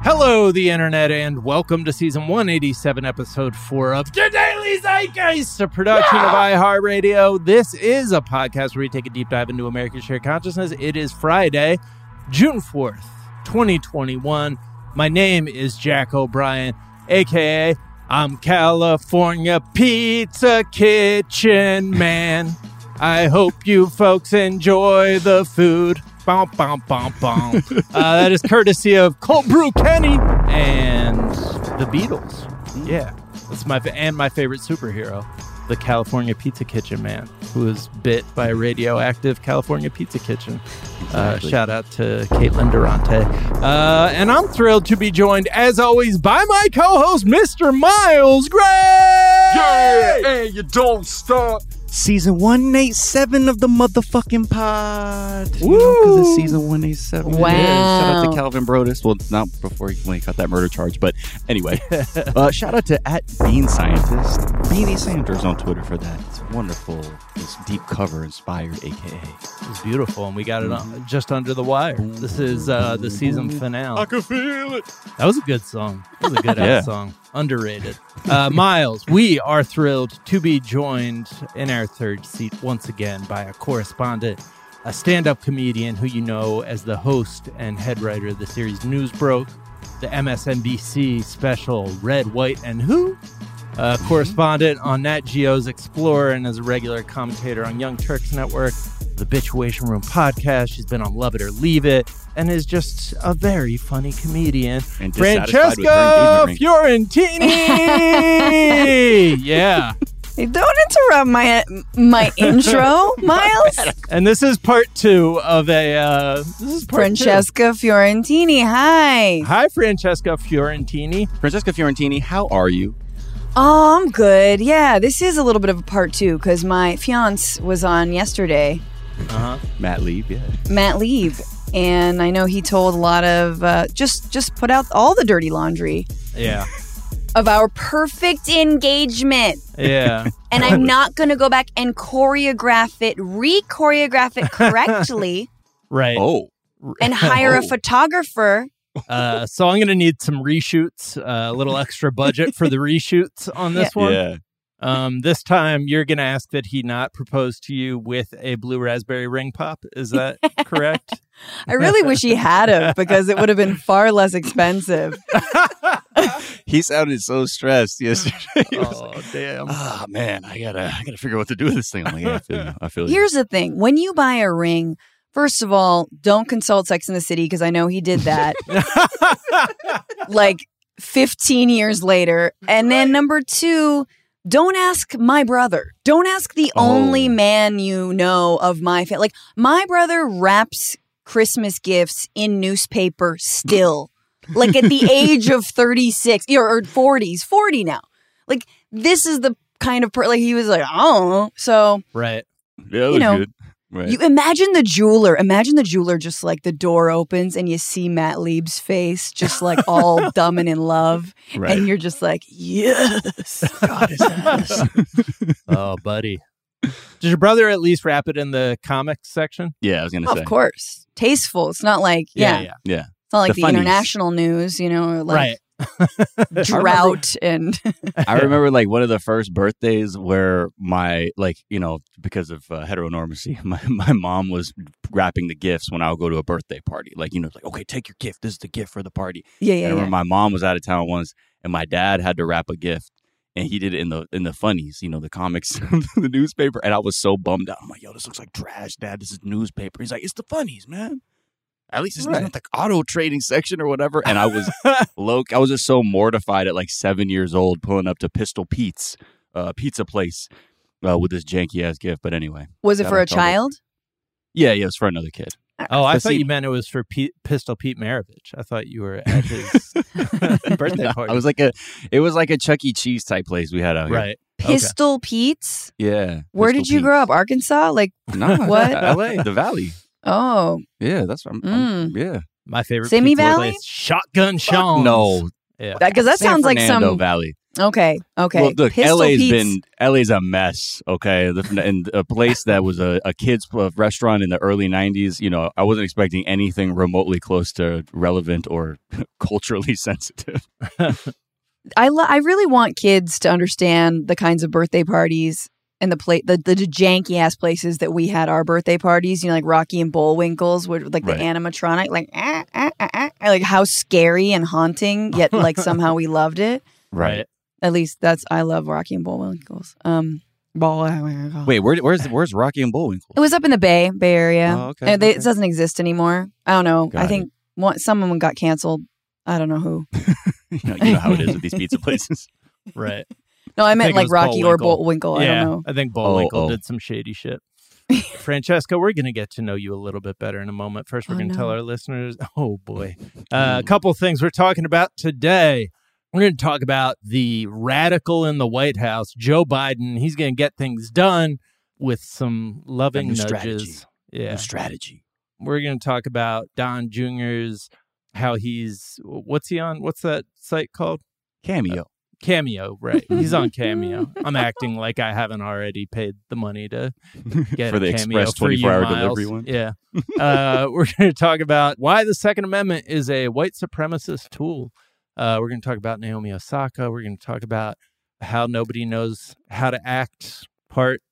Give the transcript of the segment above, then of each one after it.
Hello, the internet, and welcome to season 187, episode 4 of The Daily Zeitgeist, a production of iHeartRadio. This is a podcast where we take a deep dive into America's shared consciousness. It is Friday, June 4th, 2021. My name is Jack O'Brien, a.k.a. I'm California Pizza Kitchen Man. I hope you folks enjoy the food. Bom, bom, bom, bom. That is courtesy of Cold Brew Kenny and the Beatles. Yeah, that's my favorite superhero, the California Pizza Kitchen Man, who was bit by a radioactive California Pizza Kitchen. Shout out to Caitlin Durante. And I'm thrilled to be joined, as always, by my co-host, Mr. Miles Gray. Yeah, and you don't stop. Season 187 of the motherfucking pod. Woo! Because it's season 187. Wow. Yeah, shout out to Calvin Brodus. Well, not before when he got that murder charge, but anyway. Shout out to @BeanScientist. Beanie Sanders on Twitter for that. It's wonderful. It's deep cover inspired, AKA. It was beautiful, and we got it on, just under the wire. This is the season finale. I can feel it. That was a good song. That was a good ass song. Underrated. Miles, we are thrilled to be joined in our third seat once again by a correspondent, a stand-up comedian who you know as the host and head writer of the series News Broke, the MSNBC special Red, White, and Who, correspondent on Nat Geo's Explorer, and as a regular commentator on Young Turks Network, the Bitchuation Room podcast. She's been on Love It or Leave It, and is just a very funny comedian. And Francesca Fiorentini! Yeah. Hey, don't interrupt my intro, Miles. And this is part 2 of Francesca Fiorentini, hi. Hi, Francesca Fiorentini. Francesca Fiorentini, how are you? Oh, I'm good. Yeah, this is a little bit of a part 2 because my fiance was on yesterday. Matt Lieb, yeah. Matt Lieb. And I know he told a lot of, just put out all the dirty laundry. Yeah. Of our perfect engagement. Yeah. And I'm not going to go back and re-choreograph it correctly. Right. Oh. And hire a photographer. So I'm going to need some reshoots, a little extra budget for the reshoots on this one. Yeah. This time you're going to ask that he not propose to you with a blue raspberry ring pop. Is that correct? I really wish he had him because it would have been far less expensive. He sounded so stressed yesterday. Oh, damn. Oh, man, I gotta figure out what to do with this thing. I'm like, yeah, I feel you. Here's the thing. When you buy a ring, first of all, don't consult Sex and the City because I know he did that. Like 15 years later. And then number 2, don't ask my brother. Don't ask the only man you know of my family. Like, my brother wraps Christmas gifts in newspaper still. Like, at the age of 36 or 40s, 40 now. Like, this is the kind of like, he was like, I don't know. So, right. Yeah, that was good. Right. You imagine the jeweler. Imagine the jeweler just like the door opens and you see Matt Lieb's face just like all dumb and in love. Right. And you're just like, yes. God is ass. Oh, buddy. Did your brother at least wrap it in the comics section? Yeah, I was going to say. Of course. Tasteful. It's not like, Yeah. It's not like the funnies. international news, you know, or like Right. drought and I remember like one of the first birthdays where my, like, you know, because of heteronormacy, my mom was wrapping the gifts when I would go to a birthday party. Like, you know, like, okay, take your gift. This is the gift for the party. yeah. I remember my mom was out of town once and my dad had to wrap a gift and he did it in the funnies, you know, the comics, the newspaper. And I was so bummed out. I'm like, yo, this looks like trash, Dad. This is newspaper. He's like, it's the funnies, man. At least it's not the auto trading section or whatever. And I was I was just so mortified at like 7 years old pulling up to Pistol Pete's pizza place with this janky ass gift. But anyway. Was it for a child? Yeah, it was for another kid. Oh, I But thought see- you meant it was for Pistol Pete Maravich. I thought you were at his birthday party. It was like a Chuck E. Cheese type place we had out here. Right. Pistol Pete's? Yeah. Where Pistol did you Pete's. grow up? Arkansas? Like, No, What? LA, the Valley. oh, Yeah, that's what yeah. My favorite Simi pizza Valley? place, Shotgun Sean. No, Yeah. because that San sounds like Fernando some Valley. Okay. Well, look, Pistol Pete's- LA's a mess. Okay, and a place that was a kids restaurant in the early '90s. You know, I wasn't expecting anything remotely close to relevant or culturally sensitive. I really want kids to understand the kinds of birthday parties and the janky ass places that we had our birthday parties. You know, like Rocky and Bullwinkle's, where like the animatronic, like how scary and haunting, yet like somehow we loved it. Right. At least I love Rocky and Bullwinkle's. Wait, where's Rocky and Bullwinkle? It was up in the Bay Area. Oh, okay, And it doesn't exist anymore. I don't know. Got I think some of them got canceled. I don't know who. You know how it is with these pizza places. Right. No, I meant think it like was Rocky or Bullwinkle. Bullwinkle. I don't know. I think Bullwinkle Oh. did some shady shit. Francesca, we're going to get to know you a little bit better in a moment. First, we're going to tell our listeners, oh boy, a couple things we're talking about today. We're going to talk about the radical in the White House, Joe Biden. He's going to get things done with some loving new nudges. strategy. Yeah. No strategy. We're going to talk about Don Jr.'s, how what's he on? What's that site called? Cameo. Cameo, right. He's on Cameo. I'm acting like I haven't already paid the money to get For the a Cameo express for you, 24-hour Miles. delivery one? Yeah. We're going to talk about why the Second Amendment is a white supremacist tool. We're going to talk about Naomi Osaka. We're going to talk about how nobody knows how to act, part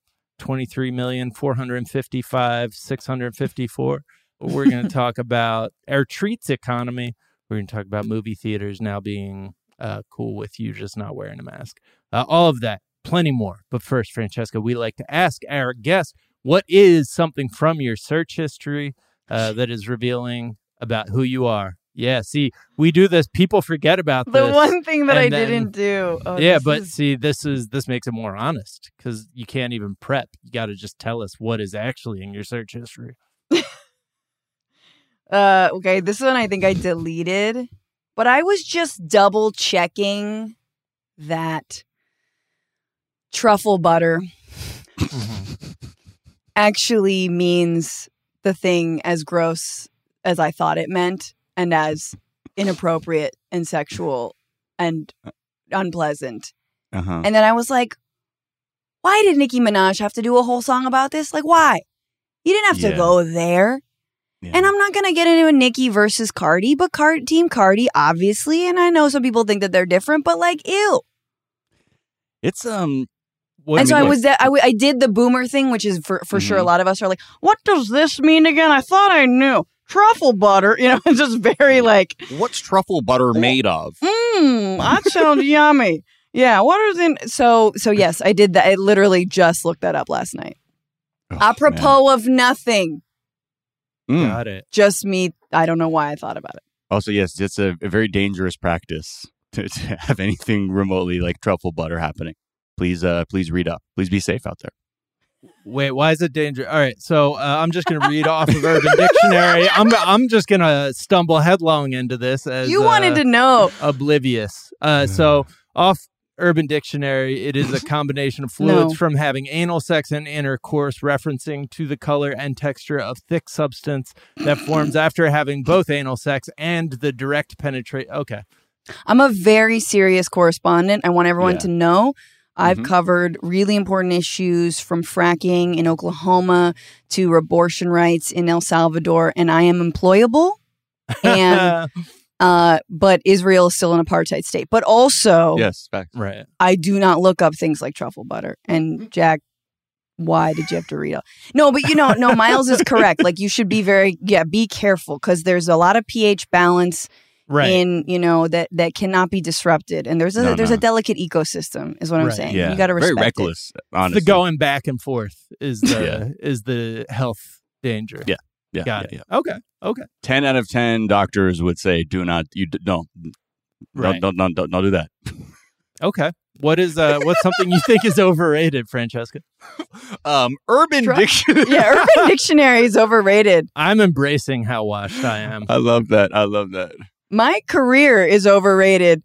23,455,654. We're going to talk about our treats economy. We're going to talk about movie theaters now being cool with you just not wearing a mask. All of that, plenty more. But first, Francesca, we like to ask our guests, what is something from your search history that is revealing about who you are? Yeah, see, we do this. People forget about The this. one thing that and I then- didn't do. Oh, yeah, this but is- see, this makes it more honest because you can't even prep. You got to just tell us what is actually in your search history. Okay, this one I think I deleted, but I was just double checking that truffle butter actually means the thing as gross as I thought it meant and as inappropriate and sexual and unpleasant. Uh-huh. And then I was like, why did Nicki Minaj have to do a whole song about this? Like, why? You didn't have to Yeah. go there. Yeah. And I'm not going to get into a Nicki versus Cardi, but Team Cardi, obviously. And I know some people think that they're different, but like, ew. It's What And do you so I mean? was I did the boomer thing, which is for sure a lot of us are like, what does this mean again? I thought I knew. Truffle butter, it's just very like, what's truffle butter made of? that sounds yummy. Yeah, what is in? So yes, I did that. I literally just looked that up last night. Oh, Apropos of nothing, man. Got it. just me. I don't know why I thought about it. Also, yes, it's a very dangerous practice to have anything remotely like truffle butter happening. Please read up. Please be safe out there. Wait, why is it dangerous? All right, so I'm just going to read off of Urban Dictionary. I'm just going to stumble headlong into this as You wanted to know. oblivious. So off Urban Dictionary, it is a combination of fluids No. from having anal sex and intercourse, referencing to the color and texture of thick substance that forms after having both anal sex and the direct penetrate. Okay. I'm a very serious correspondent. I want everyone Yeah. to know I've Mhm. covered really important issues from fracking in Oklahoma to abortion rights in El Salvador, and I am employable. And but Israel is still an apartheid state. But also, Yes, facts. Right. I do not look up things like truffle butter. And Jack, why did you have to read it? No, but no, Miles is correct. Like you should be be careful because there's a lot of pH balance Right. in that cannot be disrupted, and there's No. a delicate ecosystem is what I'm Right. saying. Yeah, You got to respect very it. reckless. Honestly, the going back and forth is the health danger. Yeah. Got yeah. it. Okay. 10 out of 10 doctors would say, "Do not, don't Right. do that." Okay. What's something you think is overrated, Francesca? Urban Dictionary. Yeah, Urban Dictionary is overrated. I'm embracing how washed I am. I love that. My career is overrated.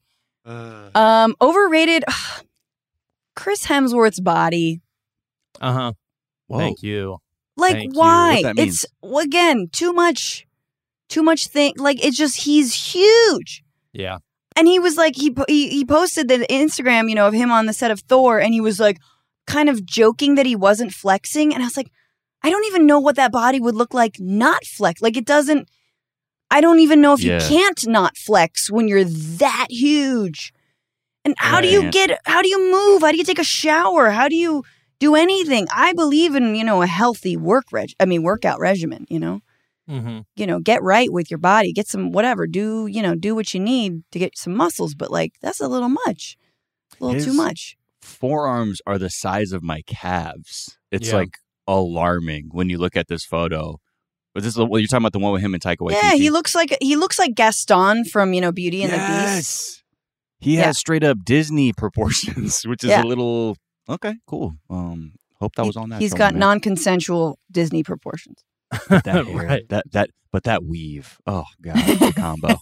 Overrated. Chris Hemsworth's body. Uh-huh. Whoa. Thank you. Like, Thank you. why? What that It's again too much thing. Like, it's just he's huge. Yeah. And he was like, he posted the Instagram, you know, of him on the set of Thor, and he was like, kind of joking that he wasn't flexing. And I was like, I don't even know what that body would look like not flex. Like it doesn't, I don't even know if you can't not flex when you're that huge. And how do you move? How do you take a shower? How do you do anything? I believe in, you know, a healthy workout regimen, you know? Mm-hmm. You know, get right with your body, get some whatever, do what you need to get some muscles. But like, that's a little much, too much. Forearms are the size of my calves. It's like alarming when you look at this photo. But this is you're talking about the one with him and Taika Waititi. Yeah, he looks like Gaston from, you know, Beauty and the Beast. He has straight up Disney proportions, which is a little okay, cool. Hope that was on that. He's got non-consensual Disney proportions. That hair, but that weave. Oh god, the combo.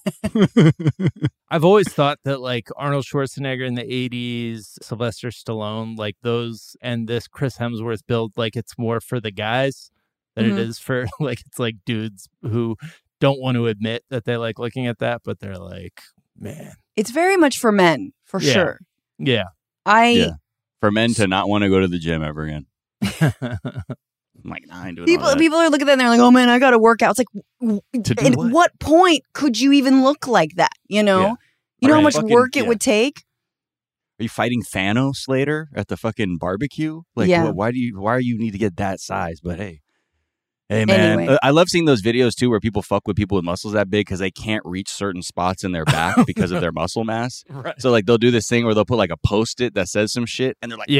I've always thought that like Arnold Schwarzenegger in the 80s, Sylvester Stallone, like those, and this Chris Hemsworth build, like it's more for the guys than it is for like, it's like dudes who don't want to admit that they like looking at that, but they're like, man. It's very much for men, for sure. Yeah. For men to not want to go to the gym ever again. I'm like, nah, I ain't doing people. all that. People are looking at that and they're like, "Oh man, I got to work out." It's like, at what point could you even look like that? You know, you know how much work it would take. Are you fighting Thanos later at the fucking barbecue? Like, why do you need to get that size? But hey man, anyway. I love seeing those videos too where people fuck with people with muscles that big because they can't reach certain spots in their back because of their muscle mass. Right. So like they'll do this thing where they'll put like a Post-it that says some shit and they're like,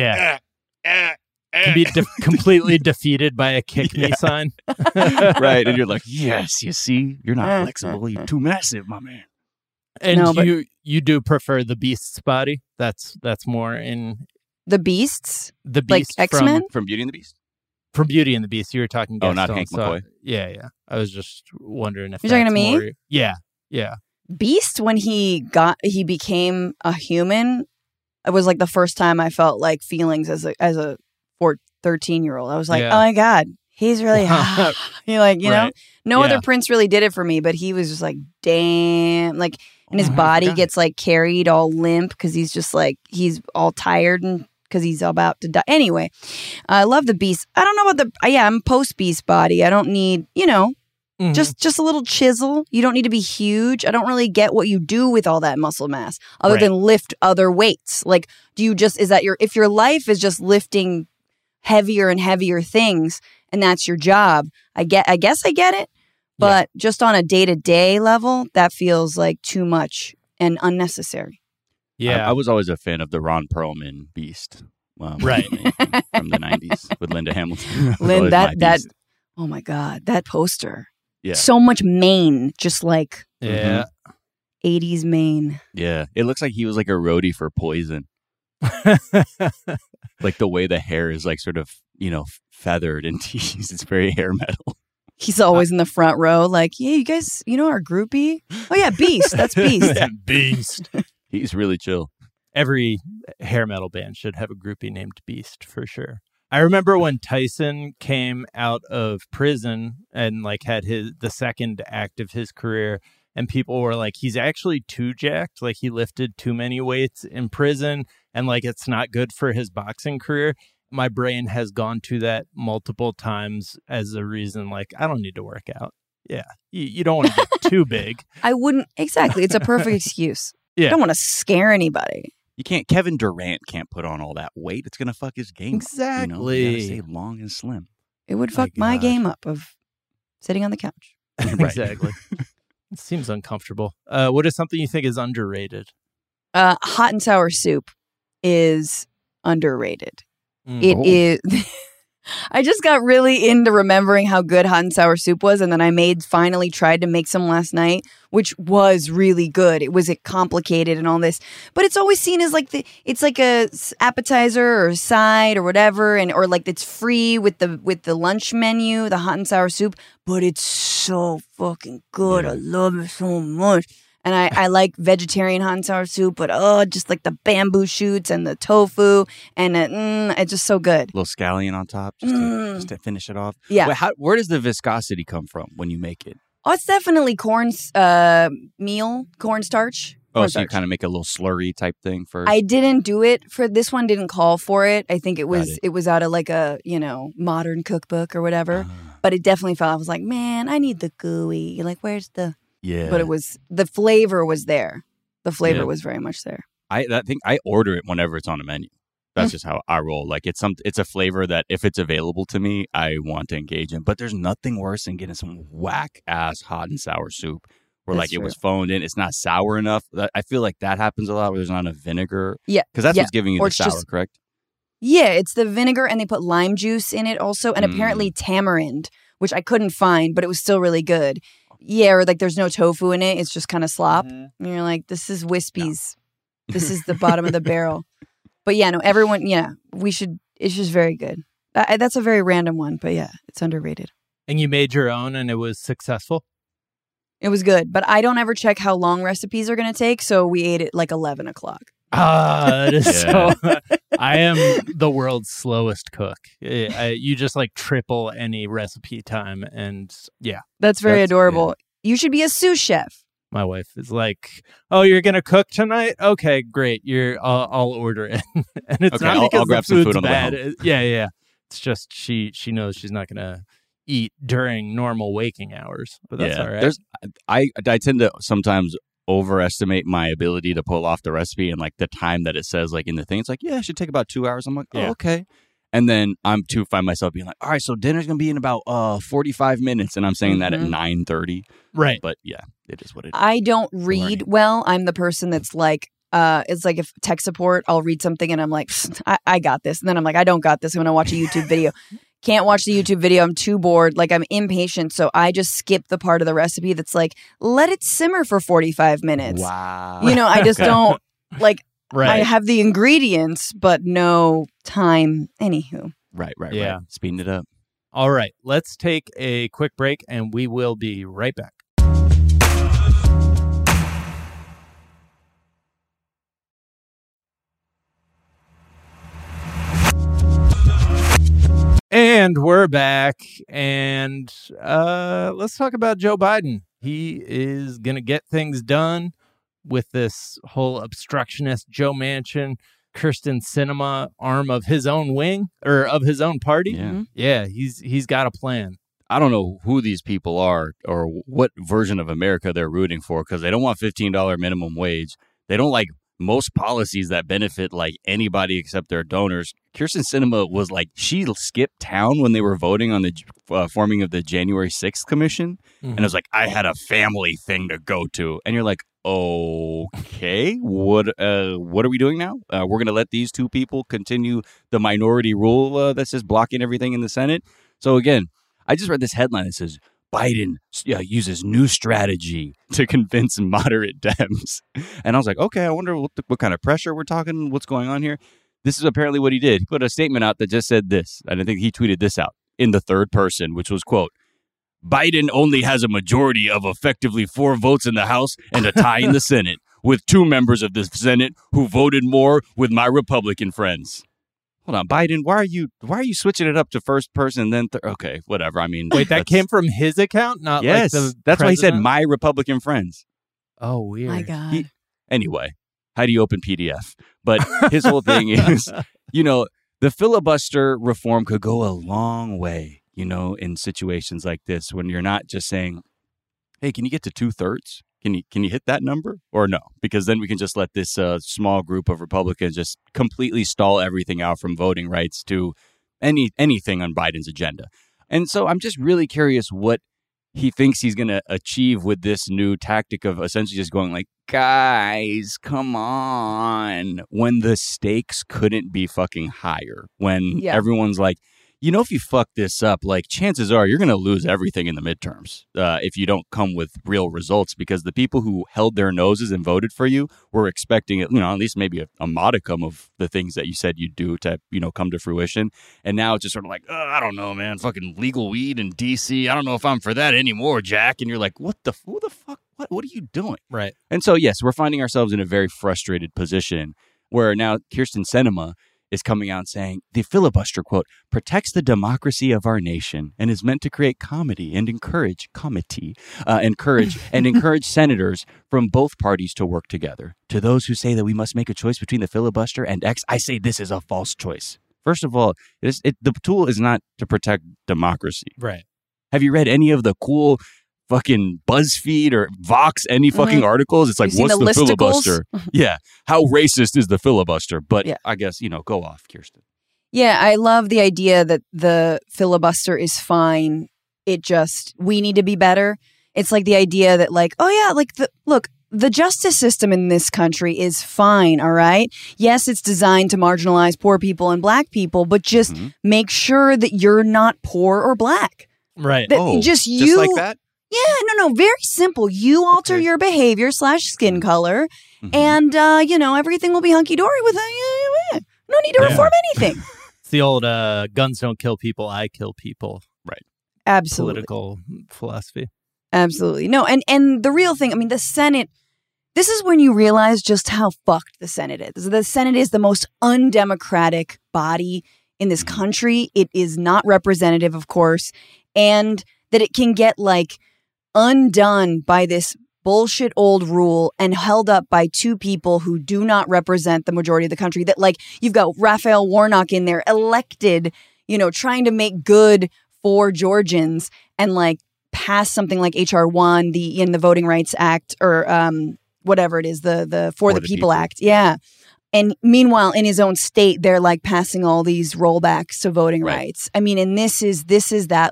can be completely defeated by a kick me sign. Right. And you're like, yes, you see, you're not flexible. You're too massive, my man. And you do prefer the Beast's body? That's more in the Beasts? The Beast like X-Men? From Beauty and the Beast? From Beauty and the Beast. You were talking Gaston. Oh, not Hank McCoy. Yeah. I was just wondering if you're talking to me? More, yeah. Beast, when he became a human, it was like the first time I felt like feelings as a 13-year-old. I was like, oh my God, he's really hot. You're like, you know, no other prince really did it for me, but he was just like, damn, like, and his body gets like carried all limp because he's just like, he's all tired and because he's about to die. Anyway, I love the Beast. I don't know about I'm post-Beast body. I don't need, you know, just a little chisel. You don't need to be huge. I don't really get what you do with all that muscle mass other than lift other weights. Like, if your life is just lifting heavier and heavier things and that's your job, I guess I get it. But just on a day-to-day level, that feels like too much and unnecessary. Yeah. I was always a fan of the Ron Perlman Beast. Right. From the 90s with Linda Hamilton. that oh my God, that poster. Yeah. So much mane, just like 80s mane. Yeah. It looks like he was like a roadie for Poison. Like the way the hair is like sort of, you know, feathered and teased. It's very hair metal. He's always in the front row like, yeah, you guys, you know our groupie? Oh yeah, Beast. That's Beast. Beast. He's really chill. Every hair metal band should have a groupie named Beast for sure. I remember when Tyson came out of prison and like had the second act of his career, and people were like, he's actually too jacked. Like he lifted too many weights in prison and like it's not good for his boxing career. My brain has gone to that multiple times as a reason, like, I don't need to work out. Yeah. You don't want to get too big. I wouldn't. Exactly. It's a perfect excuse. Yeah. I don't want to scare anybody. You can't. Kevin Durant can't put on all that weight. It's going to fuck his game exactly. up. You know? You gotta stay long and slim. It would fuck my game up of sitting on the couch. Exactly. It seems uncomfortable. What is something you think is underrated? Hot and sour soup is underrated. It is. I just got really into remembering how good hot and sour soup was, and then I finally tried to make some last night, which was really good. It was complicated and all this, but it's always seen as like it's like a appetizer or a side or whatever, or like it's free with the lunch menu, the hot and sour soup. But it's so fucking good. I love it so much. And I like vegetarian hot and sour soup, but just like the bamboo shoots and the tofu, and it's just so good. A little scallion on top, just to finish it off. Yeah. Wait, where does the viscosity come from when you make it? Oh, it's definitely cornstarch. Oh, so you cornstarch. kind of make a little slurry type thing first? I didn't do it for this one. Didn't call for it. I think it was it. was out of like a modern cookbook or whatever. Ah, But it definitely felt. I was like, man, I need the gooey. Like, where's the? yeah. But it was the flavor was there. The flavor Yeah. was very much there. I think I order it whenever it's on a menu. That's just how I roll. Like it's a flavor that if it's available to me, I want to engage in. But there's nothing worse than getting some whack ass hot and sour soup where That's like true. it was phoned in. It's not sour enough. I feel like that happens a lot where there's not enough vinegar. Yeah, Because that's yeah. what's giving you Or the it's sour, just- correct? Yeah, it's the vinegar and they put lime juice in it also, and apparently tamarind, which I couldn't find, but it was still really good. Yeah, or like there's no tofu in it. It's just kind of slop. And you're like, this is wispies. This is the bottom of the barrel. But yeah, no, everyone, we should. It's just very good. That's a very random one, but yeah, it's underrated. And you made your own and it was successful? It was good, but I don't ever check how long recipes are going to take, so we ate it like 11 o'clock. That is Yeah. so. I am the world's slowest cook. You just like triple any recipe time. And yeah, That's very That's- adorable. You should be a sous chef. my wife is like, "Oh, you're going to cook tonight? Okay, great. I'll order it." And it's Okay, not I'll because grab the some food's food on the way bad. home. Yeah. It's just she knows she's not going to eat during normal waking hours. But that's all right. I tend to sometimes overestimate my ability to pull off the recipe and like the time that it says like in the thing. It's like, yeah, it should take about 2 hours. I'm like, Yeah. oh, okay. And then I'm to find myself being like, all right, so dinner's gonna be in about 45 minutes, and I'm saying that at Mhm. 9:30. Right. But yeah, it is what it is. I don't read learning. well. I'm the person that's like, it's like if tech support, I'll read something and I'm like, I got this. And then I'm like, I don't got this. I'm going to watch a YouTube video. Can't watch the YouTube video. I'm too bored. Like I'm impatient. So I just skip the part of the recipe that's like, let it simmer for 45 minutes. Wow. I just don't like, Right. I have the ingredients, but no time. Anywho. Right. Yeah. Speeding it up. All right. Let's take a quick break and we will be right back. And we're back. And let's talk about Joe Biden. He is going to get things done with this whole obstructionist Joe Manchin, Kirsten Sinema arm of his own wing or of his own party. Yeah. Yeah, he's got a plan. I don't know who these people are or what version of America they're rooting for because they don't want $15 minimum wage. They don't like most policies that benefit like anybody except their donors. Kirsten Sinema was like, she skipped town when they were voting on the forming of the January 6th commission. And it was like, I had a family thing to go to. And you're like, okay, what are we doing now? We're going to let these two people continue the minority rule that's just blocking everything in the Senate. So again, I just read this headline that says Biden uses new strategy to convince moderate Dems. And I was like, okay, I wonder what kind of pressure we're talking, what's going on here. This is apparently what he did. He put a statement out that just said this. And I think he tweeted this out in the third person, which was, quote, Biden only has a majority of effectively 4 votes in the House and a tie in the Senate, with 2 members of the Senate who voted more with my Republican friends. Hold on, Biden, why are you switching it up to first person then okay, whatever. I mean, Wait, that came from his account, not yes, like the that's why he said president? my Republican friends. Oh, weird. My God. Anyway, how do you open PDF? But his whole thing is, the filibuster reform could go a long way, in situations like this when you're not just saying, hey, can you get to 2/3? Can you hit that number or no? Because then we can just let this small group of Republicans just completely stall everything out from voting rights to anything on Biden's agenda. And so I'm just really curious what he thinks he's going to achieve with this new tactic of essentially just going like, guys, come on, when the stakes couldn't be fucking higher, when everyone's like, if you fuck this up, like chances are you're going to lose everything in the midterms if you don't come with real results, because the people who held their noses and voted for you were expecting at least maybe a modicum of the things that you said you'd do to, come to fruition. And now it's just sort of like, I don't know, man, fucking legal weed in D.C. I don't know if I'm for that anymore, Jack. And you're like, who the fuck? What are you doing? Right. And so, yes, we're finding ourselves in a very frustrated position where now Kirsten Sinema is coming out saying the filibuster, quote, protects the democracy of our nation and is meant to create comedy and encourage senators from both parties to work together. To those who say that we must make a choice between the filibuster and X, I say this is a false choice. First of all, the tool is not to protect democracy. Right. Have you read any of the cool fucking BuzzFeed or Vox, any fucking articles? It's like, what's the filibuster? Yeah. How racist is the filibuster? But I guess, go off, Kirsten. Yeah, I love the idea that the filibuster is fine. We need to be better. It's like the idea that the justice system in this country is fine, all right? Yes, it's designed to marginalize poor people and black people, but just make sure that you're not poor or black. Right. Just like that? Yeah, no, very simple. You alter your behavior / skin color, and, everything will be hunky-dory with no need to reform anything. It's the old guns don't kill people, I kill people. Right. Absolutely. Political philosophy. Absolutely. No, and the real thing, the Senate, this is when you realize just how fucked the Senate is. The Senate is the most undemocratic body in this country. It is not representative, of course, and that it can get, undone by this bullshit old rule and held up by two people who do not represent the majority of the country. That you've got Raphael Warnock in there elected, trying to make good for Georgians and pass something like HR 1, the Voting Rights Act or whatever it is, the For the People Act. Yeah. And meanwhile, in his own state, they're passing all these rollbacks to voting rights. And this is that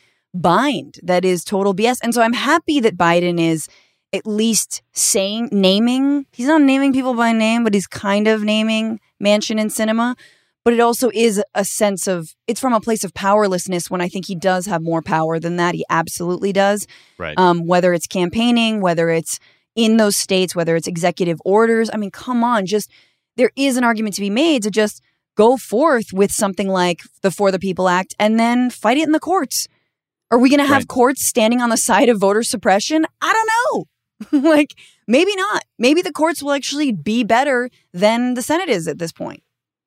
bind that is total BS. And so I'm happy that Biden is at least naming, he's not naming people by name, but he's kind of naming Manchin and Sinema. But it also is a sense of, it's from a place of powerlessness when I think he does have more power than that. He absolutely does. Right. Whether it's campaigning, whether it's in those states, whether it's executive orders. Come on, there is an argument to be made to just go forth with something like the For the People Act and then fight it in the courts. Are we going to have courts standing on the side of voter suppression? I don't know. Maybe not. Maybe the courts will actually be better than the Senate is at this point.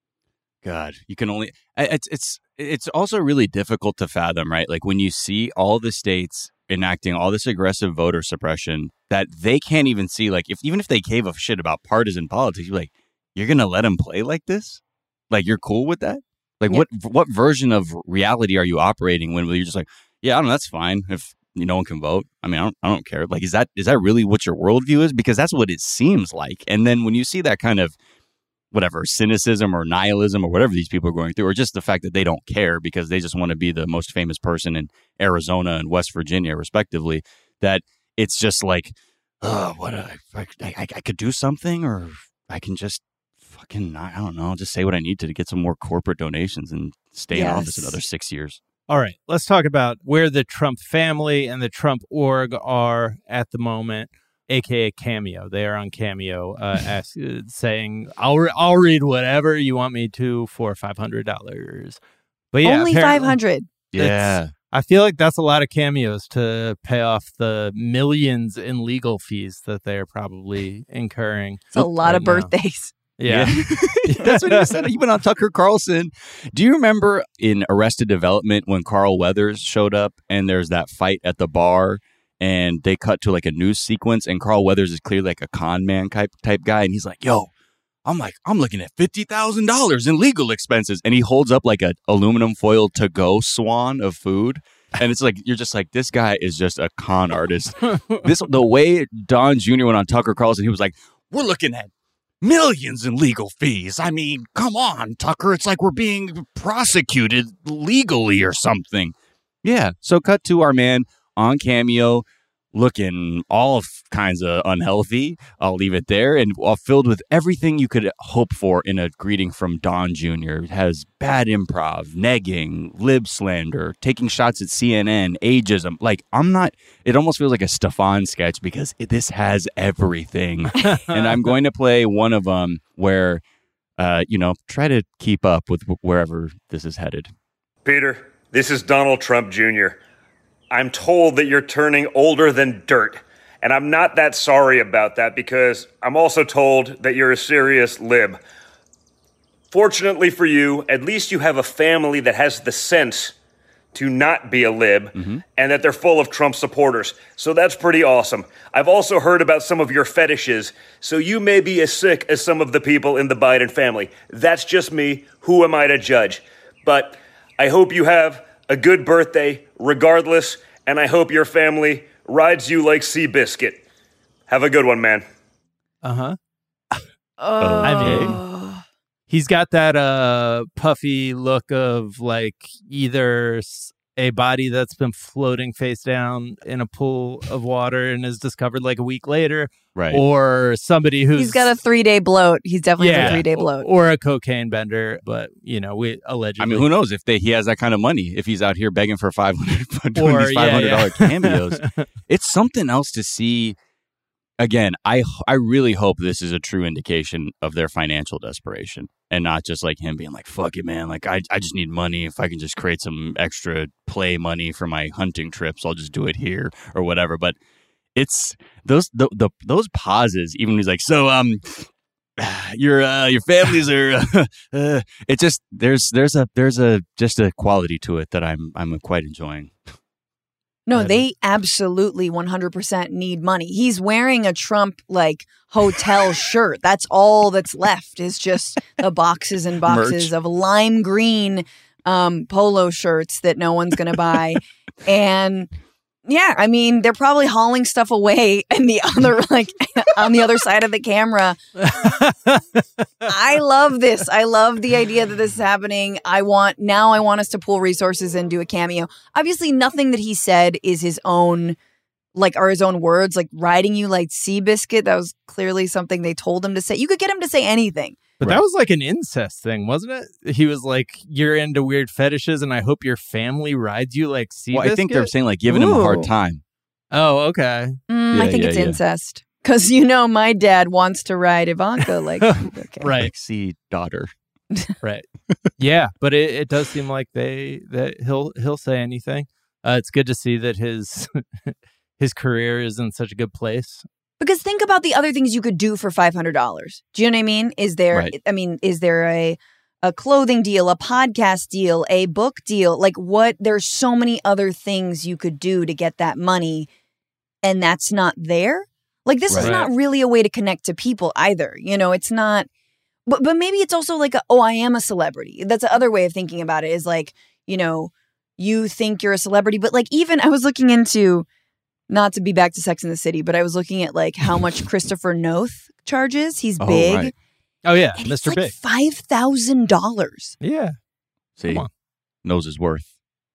God, you can only. It's also really difficult to fathom, right? When you see all the states enacting all this aggressive voter suppression that they can't even see. Even if they gave a shit about partisan politics, you're going to let them play like this? You're cool with that? What version of reality are you operating when you're just yeah, I don't know, that's fine if no one can vote. I don't care. Is that really what your worldview is? Because that's what it seems like. And then when you see that kind of cynicism or nihilism or whatever these people are going through, or just the fact that they don't care because they just want to be the most famous person in Arizona and West Virginia, respectively, that it's just I could do something, or I can just fucking, I don't know, just say what I need to get some more corporate donations and stay in office another 6 years. All right, let's talk about where the Trump family and the Trump org are at the moment, aka Cameo. They are on Cameo, saying, "I'll read whatever you want me to for $500." But yeah, only $500. Yeah, I feel like that's a lot of cameos to pay off the millions in legal fees that they're probably incurring. It's a lot of birthdays. Yeah. That's what he said. He went on Tucker Carlson. Do you remember in Arrested Development when Carl Weathers showed up and there's that fight at the bar and they cut to a news sequence and Carl Weathers is clearly a con man type guy. And he's like, yo, I'm looking at $50,000 in legal expenses. And he holds up a aluminum foil to-go swan of food. And it's you're just this guy is just a con artist. The way Don Jr. went on Tucker Carlson, he was we're looking at millions in legal fees. Come on, Tucker. It's we're being prosecuted legally or something. Yeah. So cut to our man on Cameo looking all kinds of unhealthy. I'll leave it there. And filled with everything you could hope for in a greeting from Don Jr. It has bad improv, negging, lib slander, taking shots at CNN, ageism. It almost feels like a Stefan sketch because this has everything. And I'm going to play one of them where, try to keep up with wherever this is headed. Peter, this is Donald Trump Jr. I'm told that you're turning older than dirt, and I'm not that sorry about that because I'm also told that you're a serious lib. Fortunately for you, at least you have a family that has the sense to not be a lib and that they're full of Trump supporters. So that's pretty awesome. I've also heard about some of your fetishes, so you may be as sick as some of the people in the Biden family. That's just me. Who am I to judge? But I hope you have a good birthday regardless, and I hope your family rides you like Seabiscuit. Have a good one, man. Uh-huh. Oh. I mean, he's got that puffy look of like either a body that's been floating face down in a pool of water and is discovered like a week later, Right. or somebody who's He's got a 3-day bloat. He's definitely has a 3-day bloat. or a cocaine bender. But we allegedly. I mean, who knows if he has that kind of money? If he's out here begging for doing these $500 cameos, it's something else to see. Again, I really hope this is a true indication of their financial desperation and not just like him being like, fuck it, man. Like, I just need money. If I can just create some extra play money for my hunting trips, I'll just do it here or whatever. But it's those pauses, even when he's like, so, your families are, it just, there's a quality to it that I'm quite enjoying. No, they absolutely 100% need money. He's wearing a Trump like hotel shirt. That's all that's left is just the boxes and boxes of lime green polo shirts that no one's going to buy. And yeah, I mean, they're probably hauling stuff away and the other like on the other side of the camera. I love this. I love the idea that this is happening. I want us to pool resources and do a cameo. Obviously, nothing that he said is his own, like, are his own words, like riding you like Seabiscuit. That was clearly something they told him to say. You could get him to say anything. But that was like an incest thing, wasn't it? He was like, you're into weird fetishes, and I hope your family rides you like Seabiscuit. Well, I think they're saying like giving him a hard time. Oh, okay. I think it's incest. Because, my dad wants to ride Ivanka like okay. Right. Like, see, daughter. Right. Yeah, but it does seem like that he'll say anything. It's good to see that his career is in such a good place. Because think about the other things you could do for $500. Do you know what I mean? Is there, is there a clothing deal, a podcast deal, a book deal? Like there's so many other things you could do to get that money, and that's not there. Like this is not really a way to connect to people either. It's not, but maybe it's also like, I am a celebrity. That's the other way of thinking about it is like, you think you're a celebrity, but like even I was looking into, not to be back to Sex and the City, but I was looking at like how much Christopher Noth charges. He's big. Right. Oh yeah, and Mr. Big. Big. $5,000. Yeah. See, knows his worth.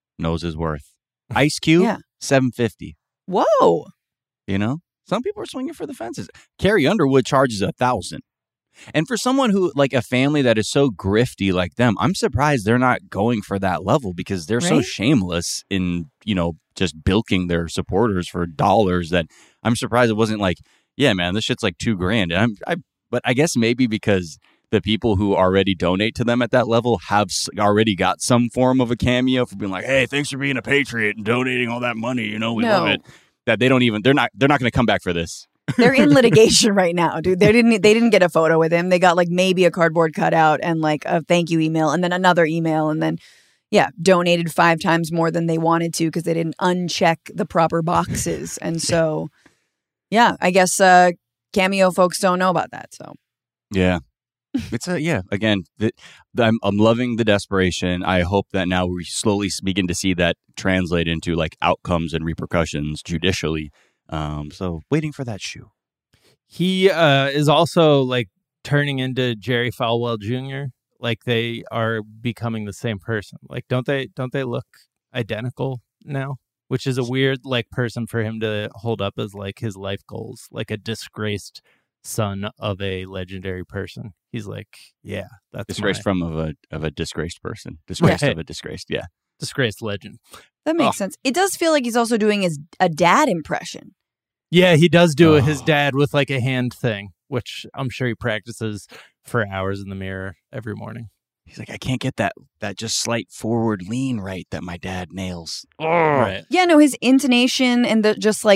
Ice Cube, $750. Whoa. Some people are swinging for the fences. Carrie Underwood charges $1,000. And for someone who, like a family that is so grifty like them, I'm surprised they're not going for that level because they're so shameless in, just bilking their supporters for dollars that I'm surprised it wasn't like, yeah, man, this shit's like $2,000. And but I guess maybe because the people who already donate to them at that level have already got some form of a cameo for being like, hey, thanks for being a patriot and donating all that money. We love it. That they're not going to come back for this. They're in litigation right now, dude. They didn't get a photo with him. They got like maybe a cardboard cutout and like a thank you email and then another email and then donated 5 times more than they wanted to because they didn't uncheck the proper boxes. And so I guess cameo folks don't know about that. So yeah. It's again, I'm loving the desperation. I hope that now we slowly begin to see that translate into like outcomes and repercussions judicially. So waiting for that shoe. He is also like turning into Jerry Falwell Jr. Like they are becoming the same person. Like don't they look identical now? Which is a weird like person for him to hold up as like his life goals, like a disgraced son of a legendary person. He's like, yeah, that's disgraced of a disgraced person. Disgraced of a disgraced, disgraced legend. That makes sense. It does feel like he's also doing a dad impression. Yeah, he does do his dad with like a hand thing, which I'm sure he practices for hours in the mirror every morning. He's like, I can't get that just slight forward lean right that my dad nails. Right. Yeah, no, his intonation and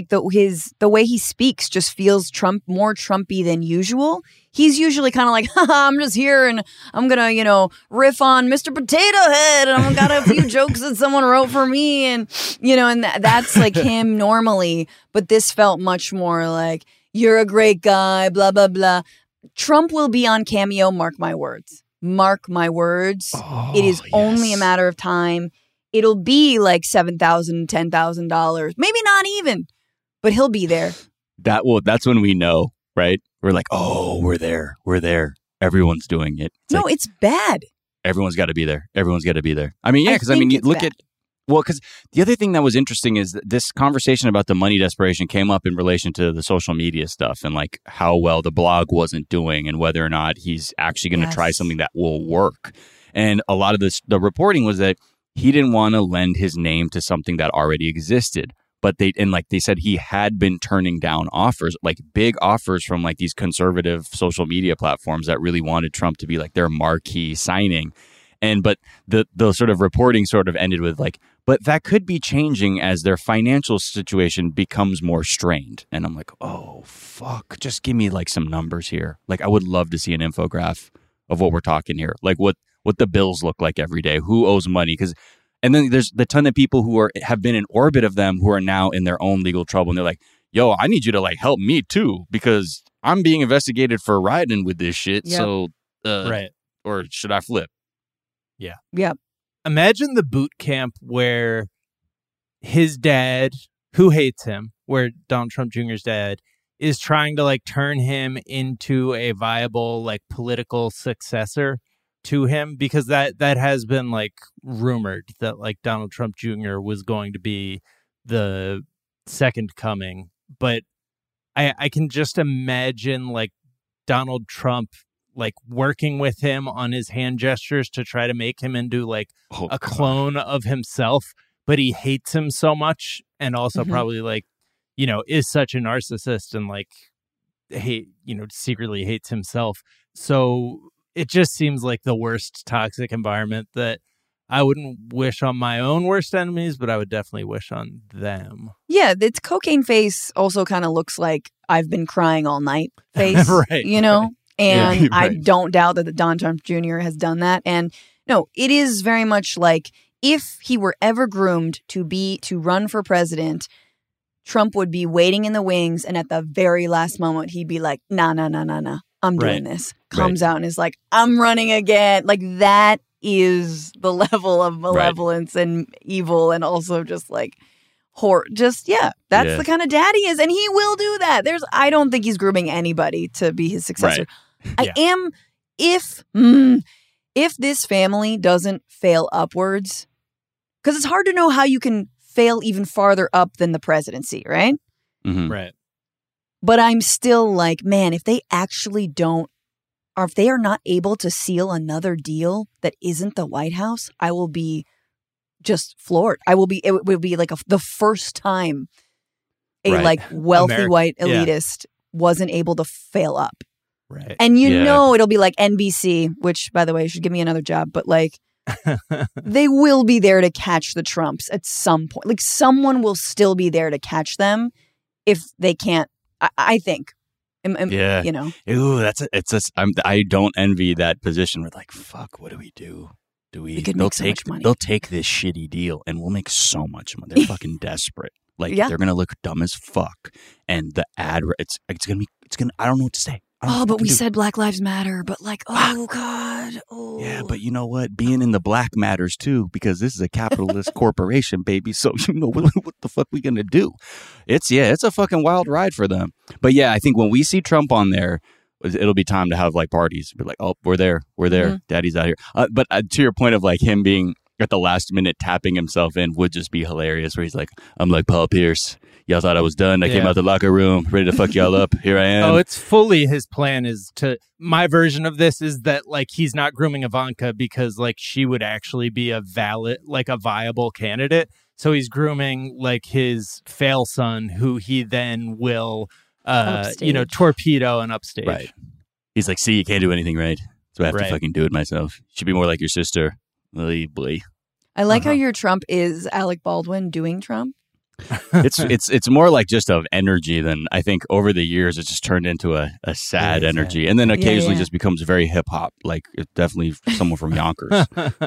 the way he speaks just feels more Trumpy than usual. He's usually kind of like, I'm just here and I'm gonna, riff on Mr. Potato Head and I've got a few jokes that someone wrote for me and and that's like him normally. But this felt much more like, you're a great guy, blah blah blah. Trump will be on Cameo. Mark my words. Mark my words. It is only a matter of time. It'll be like $7,000, $10,000, maybe not even, but he'll be there. That's when we know, right? We're like, oh, we're there. Everyone's doing it. It's bad. Everyone's got to be there. I mean, yeah, because because the other thing that was interesting is that this conversation about the money desperation came up in relation to the social media stuff and like how well the blog wasn't doing and whether or not he's actually going to try something that will work. And a lot of the reporting was that he didn't want to lend his name to something that already existed. But they said he had been turning down offers, like big offers from like these conservative social media platforms that really wanted Trump to be like their marquee signing. But the sort of reporting sort of ended with like, but that could be changing as their financial situation becomes more strained. And I'm like, oh, fuck, just give me like some numbers here. Like I would love to see an infographic of what we're talking here. Like what the bills look like every day, who owes money. And then there's the ton of people who have been in orbit of them who are now in their own legal trouble. And they're like, yo, I need you to like help me too, because I'm being investigated for riding with this shit. Yep. So, Right. Or should I flip? Yeah. Yep. Imagine the boot camp where his dad, who hates him, where Donald Trump Jr.'s dad is trying to like turn him into a viable like political successor to him, because that has been like rumored that like Donald Trump Jr. was going to be the second coming. But I can just imagine like Donald Trump like working with him on his hand gestures to try to make him into like a clone of himself, but he hates him so much and also probably like, is such a narcissist and like secretly hates himself. So it just seems like the worst toxic environment that I wouldn't wish on my own worst enemies, but I would definitely wish on them. Yeah, its cocaine face also kind of looks like I've been crying all night face, Right. And Yeah, I right. don't doubt that Don Trump Jr. has done that. And no, it is very much like if he were ever groomed to run for president, Trump would be waiting in the wings. And at the very last moment, he'd be like, nah, I'm doing this. Comes out and is like, I'm running again. Like that is the level of malevolence and evil and also just like horror. That's the kind of dad he is. And he will do that. I don't think he's grooming anybody to be his successor. Yeah. If this family doesn't fail upwards, because it's hard to know how you can fail even farther up than the presidency, right? Mm-hmm. Right. But I'm still like, man, if they actually don't, or if they are not able to seal another deal that isn't the White House, I will be just floored. It will be like the first time a like wealthy white elitist wasn't able to fail up. Right. And it'll be like NBC, which by the way, should give me another job, but like they will be there to catch the Trumps at some point. Like someone will still be there to catch them if they can't. I think. Ooh, I don't envy that position. We're like, fuck, what do we do? We could make so much money. They'll take this shitty deal and we'll make so much money. They're fucking desperate. Like they're gonna look dumb as fuck. And the ad, it's gonna. I don't know what to say. But we said Black Lives Matter, but like, oh God, oh. Yeah, but you know what? Being in the black matters too, because this is a capitalist corporation, baby. So what the fuck we gonna do? It's a fucking wild ride for them. But yeah, I think when we see Trump on there, it'll be time to have like parties. Be like, oh, we're there, Daddy's out here. But to your point of like him being at the last minute tapping himself in would just be hilarious. Where he's like, I'm like Paul Pierce. Y'all thought I was done. I came out the locker room, ready to fuck y'all up. Here I am. Oh, it's fully his plan is to, my version of this is that like he's not grooming Ivanka because like she would actually be a viable candidate. So he's grooming like his fail son who he then will, torpedo and upstage. Right. He's like, see, you can't do anything right. So I have Right. to fucking do it myself. Should be more like your sister. Oy, boy. I like how your Trump is Alec Baldwin doing Trump. It's more like just of energy than I think over the years it's just turned into a sad energy, and then occasionally just becomes very hip hop. Like it's definitely someone from Yonkers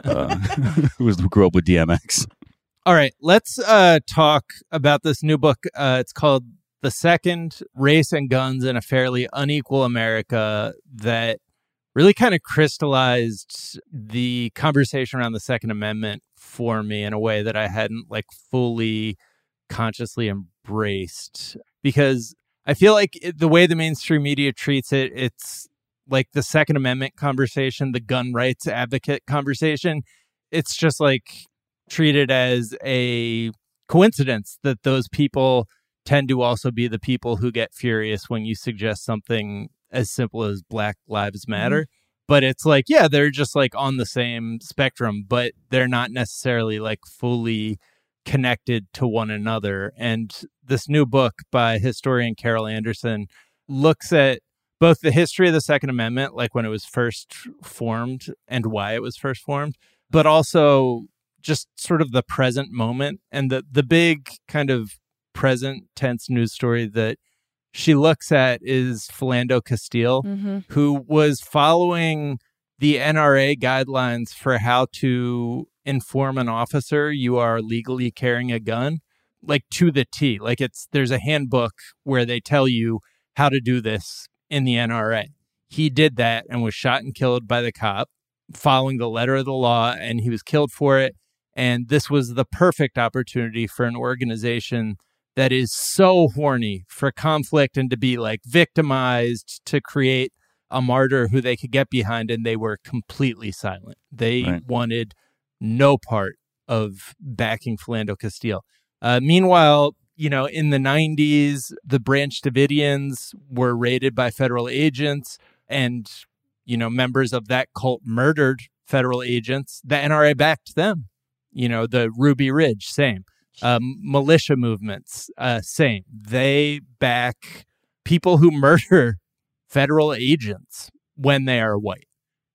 who grew up with DMX. All right, let's talk about this new book. It's called The Second: Race and Guns in a Fairly Unequal America, that really kind of crystallized the conversation around the Second Amendment for me in a way that I hadn't like fully consciously embraced, because I feel like the way the mainstream media treats it, it's like the Second Amendment conversation, the gun rights advocate conversation. It's just like treated as a coincidence that those people tend to also be the people who get furious when you suggest something as simple as Black Lives Matter. But it's like, yeah, they're just like on the same spectrum, but they're not necessarily like fully connected to one another. And this new book by historian Carol Anderson looks at both the history of the Second Amendment, like when it was first formed and why it was first formed, but also just sort of the present moment. And the big kind of present tense news story that she looks at is Philando Castile, who was following the NRA guidelines for how to inform an officer you are legally carrying a gun, like to the T. Like there's a handbook where they tell you how to do this in the NRA. He did that and was shot and killed by the cop following the letter of the law, and he was killed for it. And this was the perfect opportunity for an organization that is so horny for conflict and to be like victimized to create a martyr who they could get behind, and they were completely silent. They wanted no part of backing Philando Castile. Meanwhile, you know, in the 90s, the Branch Davidians were raided by federal agents, and, you know, members of that cult murdered federal agents. The NRA backed them. You know, the Ruby Ridge, same. Militia movements, same. They back people who murder federal agents when they are white.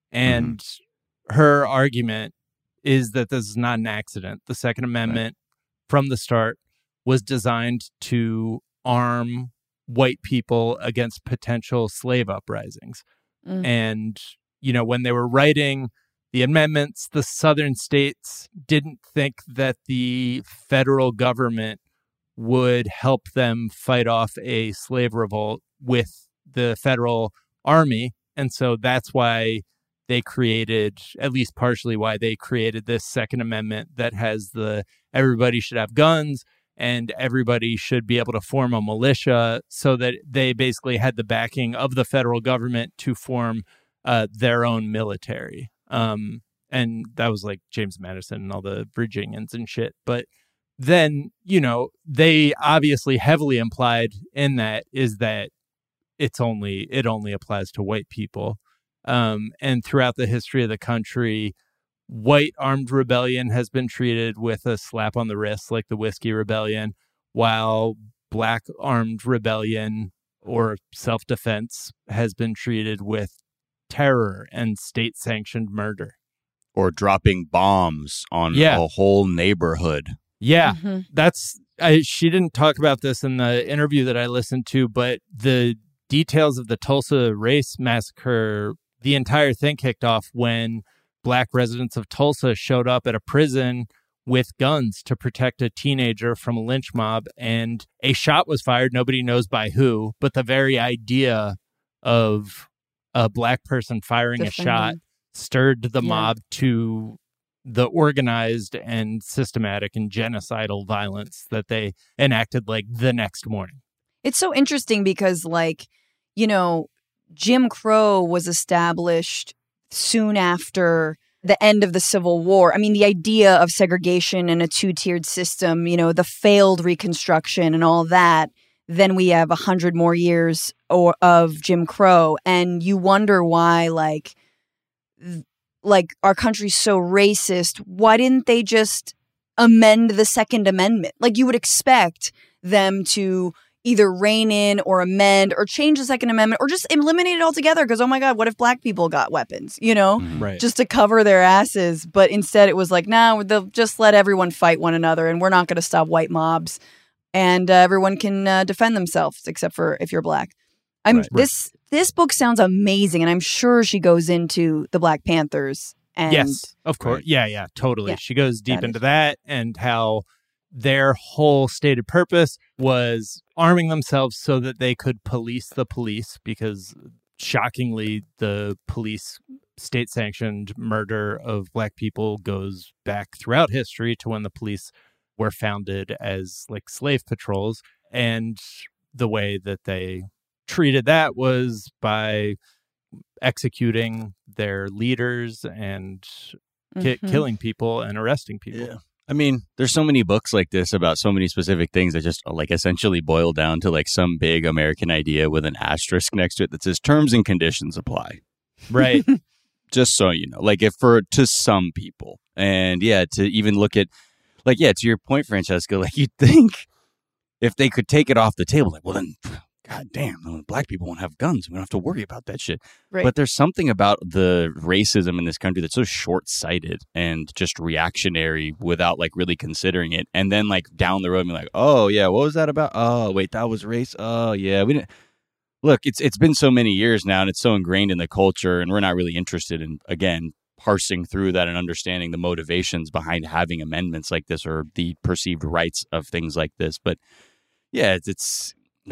And her argument is that this is not an accident. The Second Amendment from the start was designed to arm white people against potential slave uprisings. And, you know, when they were writing the amendments, the southern states didn't think that the federal government would help them fight off a slave revolt with the federal army. And so that's why they created, at least partially why they created this Second Amendment that has the everybody should have guns and everybody should be able to form a militia, so that they basically had the backing of the federal government to form their own military. And that was like James Madison and all the Virginians and shit. But then, you know, they obviously heavily implied in that is that it only applies to white people. And throughout the history of the country, white armed rebellion has been treated with a slap on the wrist, like the Whiskey Rebellion, while black armed rebellion or self-defense has been treated with terror and state-sanctioned murder. Or dropping bombs on a whole neighborhood. Yeah, she didn't talk about this in the interview that I listened to, but the details of the Tulsa race massacre, the entire thing kicked off when black residents of Tulsa showed up at a prison with guns to protect a teenager from a lynch mob, and a shot was fired. Nobody knows by who, but the very idea of a black person firing a shot stirred the mob to the organized and systematic and genocidal violence that they enacted like the next morning. It's so interesting because, like, you know, Jim Crow was established soon after the end of the Civil War. I mean, the idea of segregation and a two-tiered system, you know, the failed Reconstruction and all that. Then we have 100 more years of Jim Crow. And you wonder why, like our country's so racist. Why didn't they just amend the Second Amendment? Like, you would expect them to either rein in or amend or change the Second Amendment or just eliminate it altogether because, oh my God, what if black people got weapons, Right. just to cover their asses. But instead it was like, no, they'll just let everyone fight one another and we're not going to stop white mobs and everyone can defend themselves except for if you're black. This book sounds amazing and I'm sure she goes into the Black Panthers. And yes, of course. Right. Yeah, totally. Yeah, She goes deep into that and how their whole stated purpose was arming themselves so that they could police the police because, shockingly, the police state-sanctioned murder of black people goes back throughout history to when the police were founded as like slave patrols. And the way that they treated that was by executing their leaders and killing people and arresting people. Yeah. I mean, there's so many books like this about so many specific things that just like essentially boil down to like some big American idea with an asterisk next to it that says terms and conditions apply. Right. Just so you know, like to some people. And yeah, to even look at like, yeah, to your point, Francesca, like you'd think if they could take it off the table, like, well, then, God damn, black people won't have guns. We don't have to worry about that shit. Right. But there's something about the racism in this country that's so short-sighted and just reactionary without like really considering it. And then like down the road, be like, oh yeah, what was that about? Oh wait, that was race. Oh yeah, we didn't. Look, it's been so many years now, and it's so ingrained in the culture, and we're not really interested in again parsing through that and understanding the motivations behind having amendments like this or the perceived rights of things like this. But yeah, it's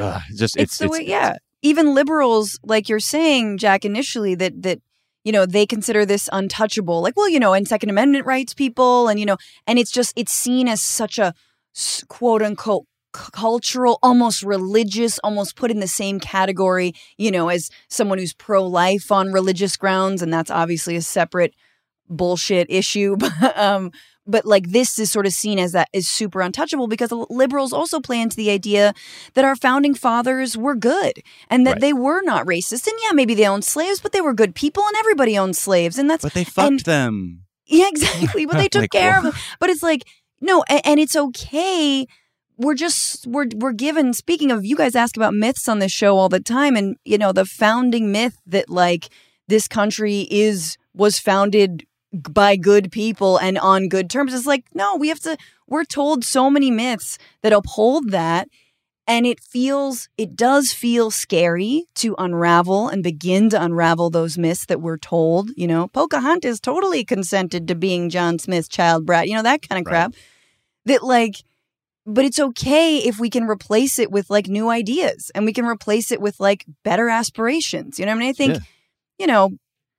the way, yeah. Even liberals, like you're saying, Jack, initially that they consider this untouchable. Like, well, and Second Amendment rights people, and and it's seen as such a quote unquote cultural, almost religious, almost put in the same category, as someone who's pro-life on religious grounds, and that's obviously a separate bullshit issue. But like this is sort of seen as that is super untouchable because liberals also play into the idea that our founding fathers were good and that they were not racist. And yeah, maybe they owned slaves, but they were good people and everybody owned slaves. And but they fucked them. Yeah, exactly. But they took care of them. But it's like, no, and it's okay. We're given, speaking of, you guys ask about myths on this show all the time. And, the founding myth that like this country was founded by good people and on good terms. It's like, no, we're told so many myths that uphold that. And it does feel scary to unravel and begin to unravel those myths that we're told. Pocahontas totally consented to being John Smith's child brat, that kind of crap. That like, but it's okay if we can replace it with like new ideas and we can replace it with like better aspirations. You know what I mean? I think,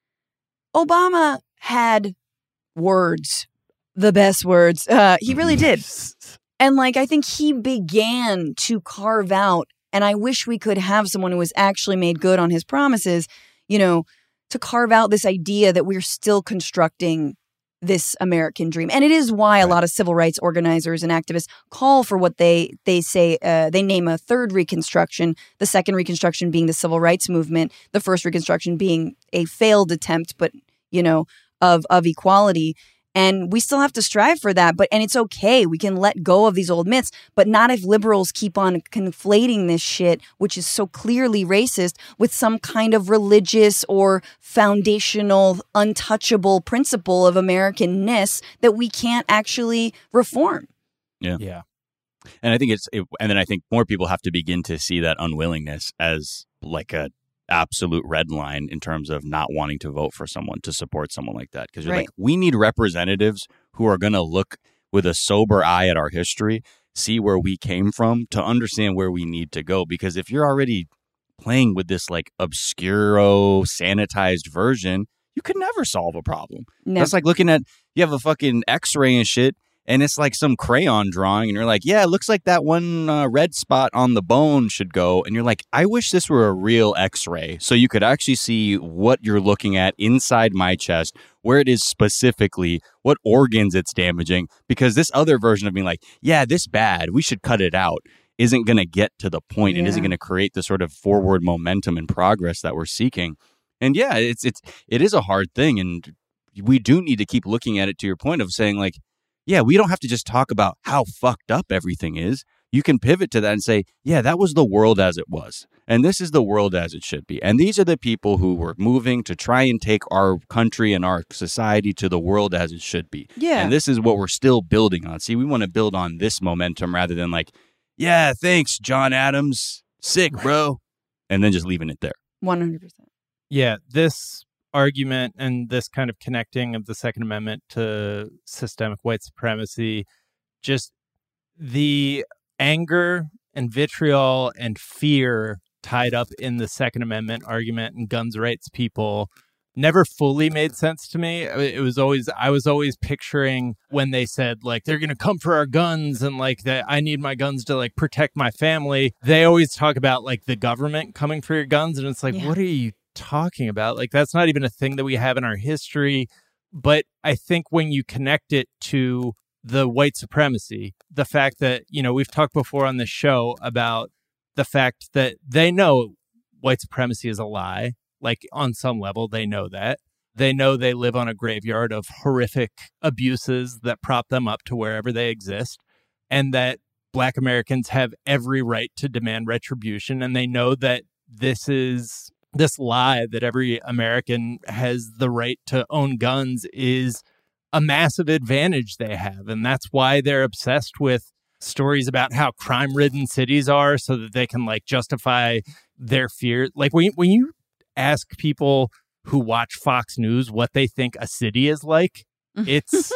Obama had words, the best words. He really did. And like, I think he began to carve out, and I wish we could have someone who has actually made good on his promises, to carve out this idea that we're still constructing this American dream. And it is why a lot of civil rights organizers and activists call for what they say, they name a third Reconstruction, the second Reconstruction being the civil rights movement, the first Reconstruction being a failed attempt, but, of equality. And we still have to strive for that. And it's okay. We can let go of these old myths, but not if liberals keep on conflating this shit, which is so clearly racist, with some kind of religious or foundational, untouchable principle of Americanness that we can't actually reform. Yeah. Yeah. And I think and then I think more people have to begin to see that unwillingness as like a absolute red line in terms of not wanting to vote for someone, to support someone like that. Because you're like, we need representatives who are going to look with a sober eye at our history, see where we came from, to understand where we need to go. Because if you're already playing with this like obscuro, sanitized version, you could never solve a problem. No. That's like looking at, you have a fucking x-ray and shit, and it's like some crayon drawing, and you're like, yeah, it looks like that one red spot on the bone should go. And you're like, I wish this were a real x-ray so you could actually see what you're looking at inside my chest, where it is specifically, what organs it's damaging. Because this other version of being like, yeah, this bad, we should cut it out, isn't going to get to the point and isn't going to create the sort of forward momentum and progress that we're seeking. And yeah, it is a hard thing. And we do need to keep looking at it, to your point of saying like, yeah, we don't have to just talk about how fucked up everything is. you can pivot to that and say, yeah, that was the world as it was. And this is the world as it should be. And these are the people who were moving to try and take our country and our society to the world as it should be. Yeah. And this is what we're still building on. See, we want to build on this momentum rather than like, yeah, thanks, John Adams. Sick, bro. And then just leaving it there. 100%. Yeah, this argument and this kind of connecting of the Second Amendment to systemic white supremacy, just the anger and vitriol and fear tied up in the Second Amendment argument and guns rights people never fully made sense to me. I was always picturing when they said like they're going to come for our guns and like that I need my guns to like protect my family. They always talk about like the government coming for your guns, and it's like, what are you talking about? Like that's not even a thing that we have in our history. But I think when you connect it to the white supremacy, the fact that, you know, we've talked before on this show about the fact that they know white supremacy is a lie. Like on some level, they know that. They know they live on a graveyard of horrific abuses that prop them up to wherever they exist, and that Black Americans have every right to demand retribution. And they know that this lie that every American has the right to own guns is a massive advantage they have. And that's why they're obsessed with stories about how crime-ridden cities are so that they can like justify their fear. Like when you ask people who watch Fox News what they think a city is like, it's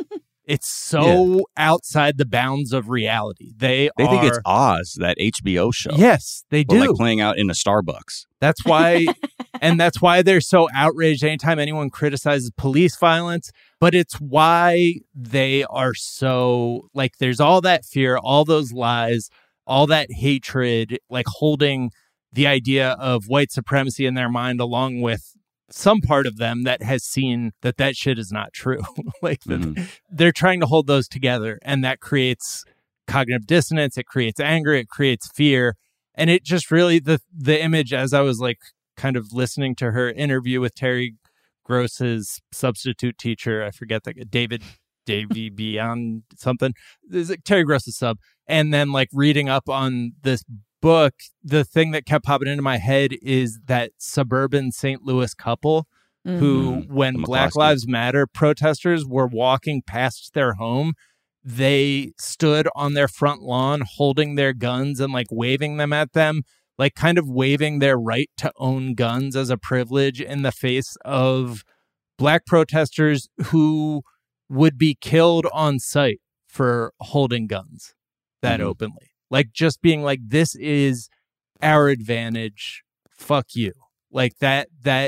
so outside the bounds of reality. They think it's Oz, that HBO show. Yes, they do. Or like playing out in a Starbucks. That's why, and that's why they're so outraged anytime anyone criticizes police violence. But it's why they are so, like, there's all that fear, all those lies, all that hatred, like holding the idea of white supremacy in their mind, along with some part of them that has seen that shit is not true. Like they're trying to hold those together, and that creates cognitive dissonance. It creates anger. It creates fear. And it just really, the image, as I was like kind of listening to her interview with Terry Gross's substitute teacher, I forget that, Davy Beyond something, is it Terry Gross's sub, and then like reading up on this book, the thing that kept popping into my head is that suburban St. Louis couple who, when Black Lives Matter protesters were walking past their home, they stood on their front lawn holding their guns and like waving them at them, like kind of waving their right to own guns as a privilege in the face of Black protesters who would be killed on sight for holding guns that openly. Like just being like, this is our advantage. Fuck you. Like that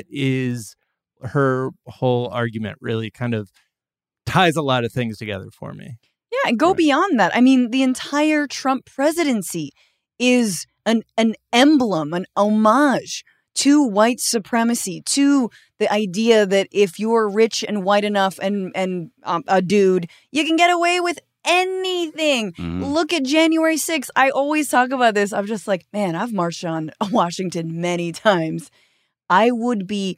is her whole argument, really kind of ties a lot of things together for me. Yeah, and go beyond that. I mean, the entire Trump presidency is an emblem, an homage to white supremacy, to the idea that if you're rich and white enough and a dude, you can get away with anything. Look at January 6th. I always talk about this. I'm just like, man, I've marched on Washington many times. I would be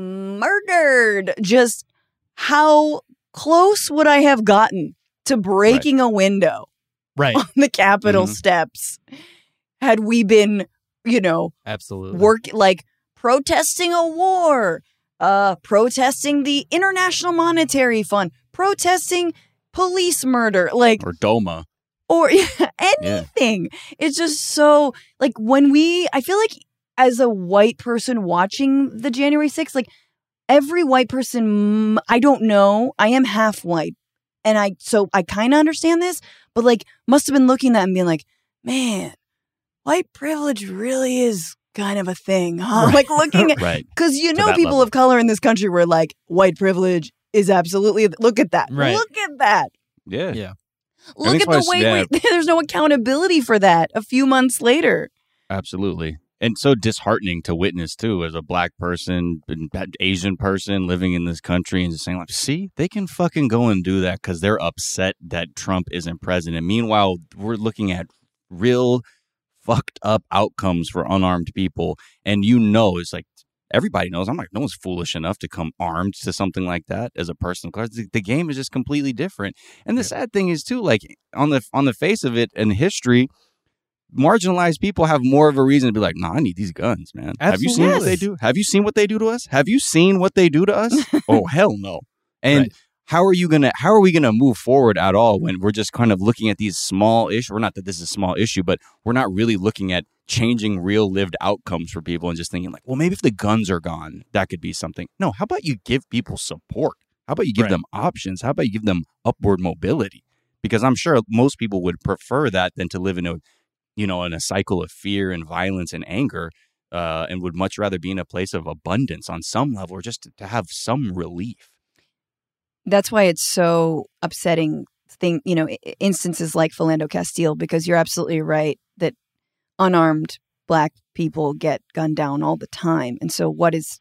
murdered. Just how close would I have gotten to breaking a window on the Capitol steps had we been, absolutely protesting a war, protesting the International Monetary Fund, protesting police murder, or DOMA, or anything. Yeah. It's just so like I feel like as a white person watching the January 6th, like every white person, I don't know, I am half white, and I kind of understand this, but like must have been looking at that and being like, man, white privilege really is kind of a thing, huh? Right. Like looking at, because people level of color in this country were like, white privilege is absolutely, look at that. Right. Look at that. Yeah. Look at the way there's no accountability for that a few months later. Absolutely. And so disheartening to witness, too, as a Black person, Asian person living in this country and just saying, like, see, they can fucking go and do that because they're upset that Trump isn't president. Meanwhile, we're looking at real fucked up outcomes for unarmed people. And it's like, everybody knows. I'm like, no one's foolish enough to come armed to something like that as a personal car. The game is just completely different. And the sad thing is too, like on the face of it in history, marginalized people have more of a reason to be like, nah, I need these guns, man. Absolutely. Have you seen what they do? Have you seen what they do to us? Have you seen what they do to us? Oh, hell no. And how are we gonna move forward at all when we're just kind of looking at these small issues? We're not that this is a small issue, but we're not really looking at changing real lived outcomes for people and just thinking like, well, maybe if the guns are gone, that could be something. No, how about you give people support? How about you give them options? How about you give them upward mobility? Because I'm sure most people would prefer that than to live in a cycle of fear and violence and anger, and would much rather be in a place of abundance on some level, or just to have some relief. That's why it's so upsetting instances like Philando Castile, because you're absolutely right that unarmed Black people get gunned down all the time. And so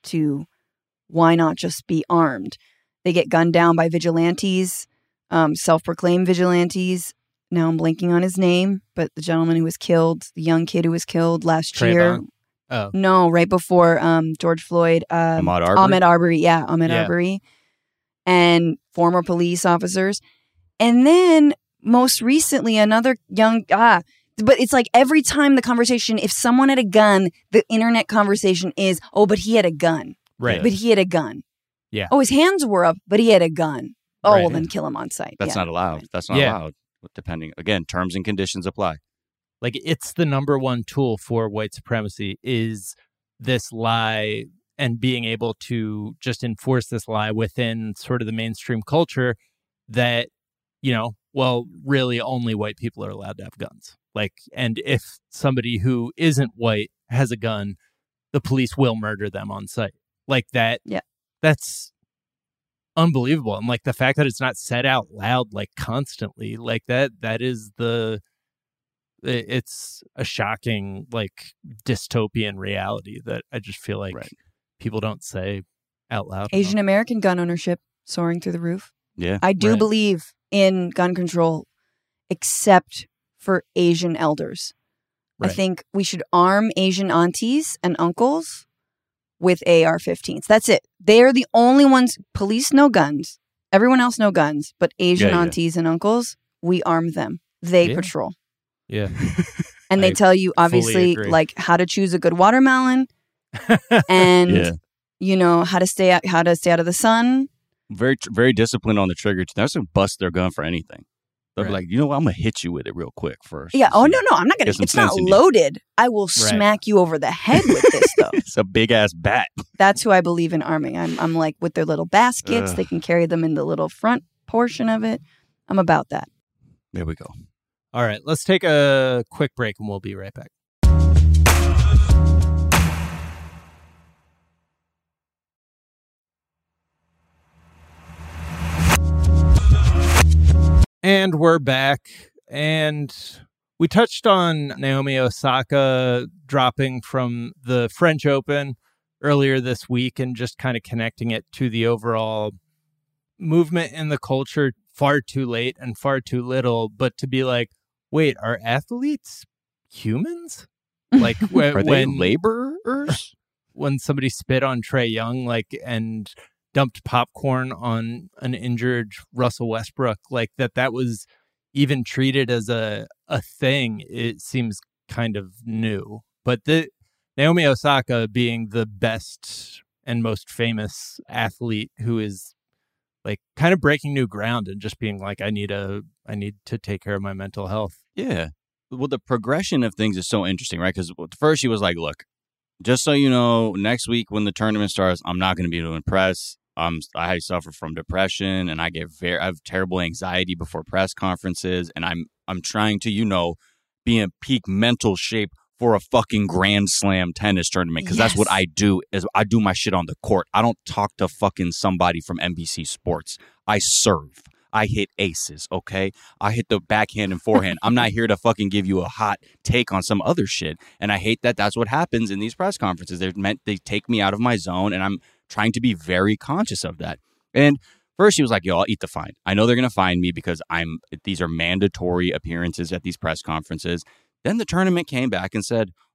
why not just be armed? They get gunned down by vigilantes, self-proclaimed vigilantes. Now I'm blanking on his name, but the gentleman who was killed, the young kid who was killed last year. Oh. No, right before George Floyd. Ahmaud Arbery? Ahmaud Arbery, yeah, Ahmaud Arbery. And former police officers. And then most recently, another young, but it's like every time the conversation, if someone had a gun, the internet conversation is, oh, but he had a gun. Right. But he had a gun. Yeah. Oh, his hands were up, but he had a gun. Oh, Right. well, then kill him on sight. That's not allowed. That's not allowed. Depending, again, terms and conditions apply. Like, it's the number one tool for white supremacy is this lie, and being able to just enforce this lie within sort of the mainstream culture that, really only white people are allowed to have guns. Like, and if somebody who isn't white has a gun, the police will murder them on sight. Like that. Yeah. That's unbelievable. And like the fact that it's not said out loud, like constantly, like that is it's a shocking, like dystopian reality that I just feel like people don't say out loud. Asian American gun ownership soaring through the roof. Yeah. I do believe in gun control, except for Asian elders. I think we should arm Asian aunties and uncles with AR-15s. That's it. They're the only ones. Police, no guns. Everyone else, no guns. But Asian aunties and uncles, we arm them. They patrol. Yeah. And they tell you, obviously, like how to choose a good watermelon and, how to stay out of the sun. Very, very disciplined on the trigger. They're not going to bust their gun for anything. They'll be like, you know what? I'm going to hit you with it real quick first. Yeah. Oh, no. I'm not going to. It's not loaded. I will smack you over the head with this, though. It's a big ass bat. That's who I believe in arming. I'm like, with their little baskets, they can carry them in the little front portion of it. I'm about that. There we go. All right. Let's take a quick break and we'll be right back. And we're back, and we touched on Naomi Osaka dropping from the French Open earlier this week and just kind of connecting it to the overall movement in the culture far too late and far too little, but to be like, wait, are athletes humans? Like are they laborers? When somebody spit on Trae Young, and dumped popcorn on an injured Russell Westbrook, like that was even treated as a thing, it seems kind of new. But the Naomi Osaka being the best and most famous athlete who is like kind of breaking new ground and just being like, I need to take care of my mental health. Yeah. Well, the progression of things is so interesting, right? Because first she was like, look, just so you know, next week when the tournament starts, I'm not going to be doing press. I suffer from depression, and I have terrible anxiety before press conferences, and I'm trying to, be in peak mental shape for a fucking Grand Slam tennis tournament, because that's what I do. Is I do my shit on the court. I don't talk to fucking somebody from NBC Sports. I serve. I hit aces, okay? I hit the backhand and forehand. I'm not here to fucking give you a hot take on some other shit. And I hate that that's what happens in these press conferences. They take me out of my zone, and I'm trying to be very conscious of that. And first she was like, yo, I'll eat the fine. I know they're going to fine me because these are mandatory appearances at these press conferences. Then the tournament came back and said,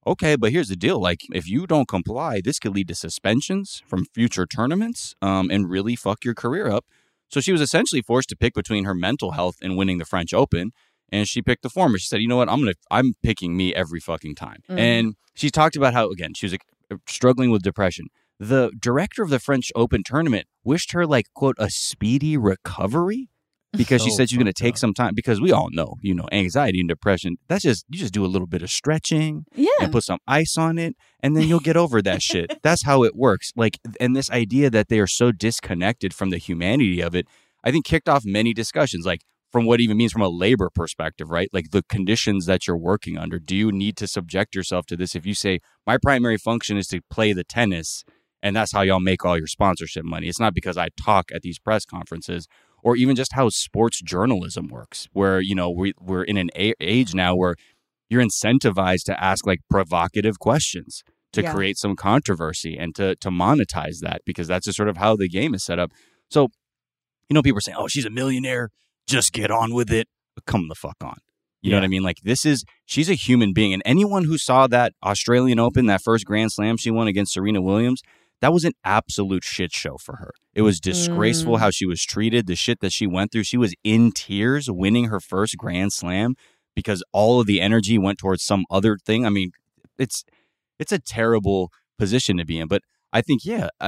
okay, but here's the deal. Like, if you don't comply, this could lead to suspensions from future tournaments and really fuck your career up. So she was essentially forced to pick between her mental health and winning the French Open. And she picked the former. She said, you know what? I'm picking me every fucking time. And she talked about how, again, she was struggling with depression. The director of the French Open tournament wished her, like, quote, a speedy recovery. Because she said she's going to take some time, because we all know, anxiety and depression, you just do a little bit of stretching and put some ice on it, and then you'll get over that shit. That's how it works. Like, and this idea that they are so disconnected from the humanity of it, I think kicked off many discussions, like from what it even means from a labor perspective, right? Like the conditions that you're working under. Do you need to subject yourself to this? If you say, my primary function is to play the tennis, and that's how y'all make all your sponsorship money. It's not because I talk at these press conferences. Or even just how sports journalism works, where, we're in an age now where you're incentivized to ask like provocative questions to create some controversy and to monetize that, because that's just sort of how the game is set up. So, people are saying, oh, she's a millionaire. Just get on with it. Come the fuck on. You know what I mean? Like, she's a human being. And anyone who saw that Australian Open, that first Grand Slam she won against Serena Williams, that was an absolute shit show for her. It was disgraceful how she was treated, the shit that she went through. She was in tears winning her first Grand Slam because all of the energy went towards some other thing. I mean, it's a terrible position to be in. But I think,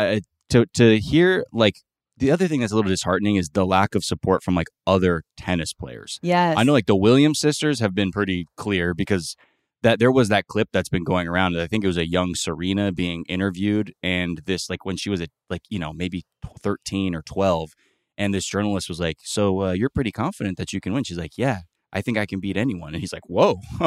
to hear, like, the other thing that's a little disheartening is the lack of support from, like, other tennis players. Yes. I know, like, the Williams sisters have been pretty clear, because that there was that clip that's been going around. I think it was a young Serena being interviewed, and this, like, when she was maybe 13 or 12, and this journalist was like, so you're pretty confident that you can win? She's like, yeah, I think I can beat anyone. And he's like, whoa, huh.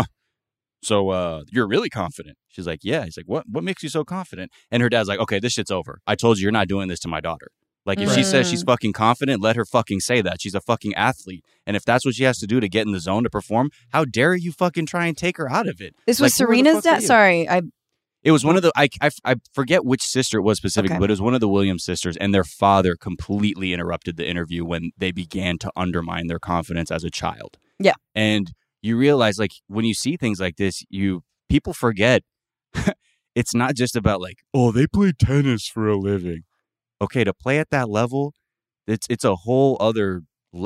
So you're really confident? She's like, yeah. He's like, what makes you so confident? And her dad's like, okay, this shit's over. I told you, you're not doing this to my daughter. Like, if she says she's fucking confident, let her fucking say that. She's a fucking athlete. And if that's what she has to do to get in the zone to perform, how dare you fucking try and take her out of it? This was Serena's dad? Sorry. It was one of the, I forget which sister it was specifically, but it was one of the Williams sisters, and their father completely interrupted the interview when they began to undermine their confidence as a child. Yeah. And you realize, like, when you see things like this, people forget it's not just about, like, oh, they play tennis for a living. Okay, to play at that level, it's a whole other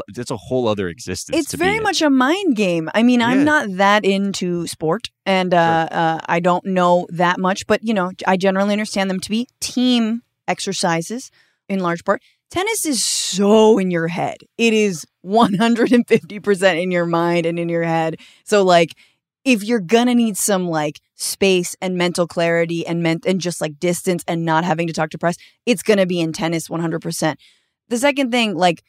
existence. It's very much a mind game. I mean, I'm not that into sport, and I don't know that much, but I generally understand them to be team exercises in large part. Tennis is so in your head. It is 150% in your mind and in your head. So, like, if you're gonna need some, like, space and mental clarity and just, like, distance and not having to talk to press, it's gonna be in tennis 100%. The second thing, like,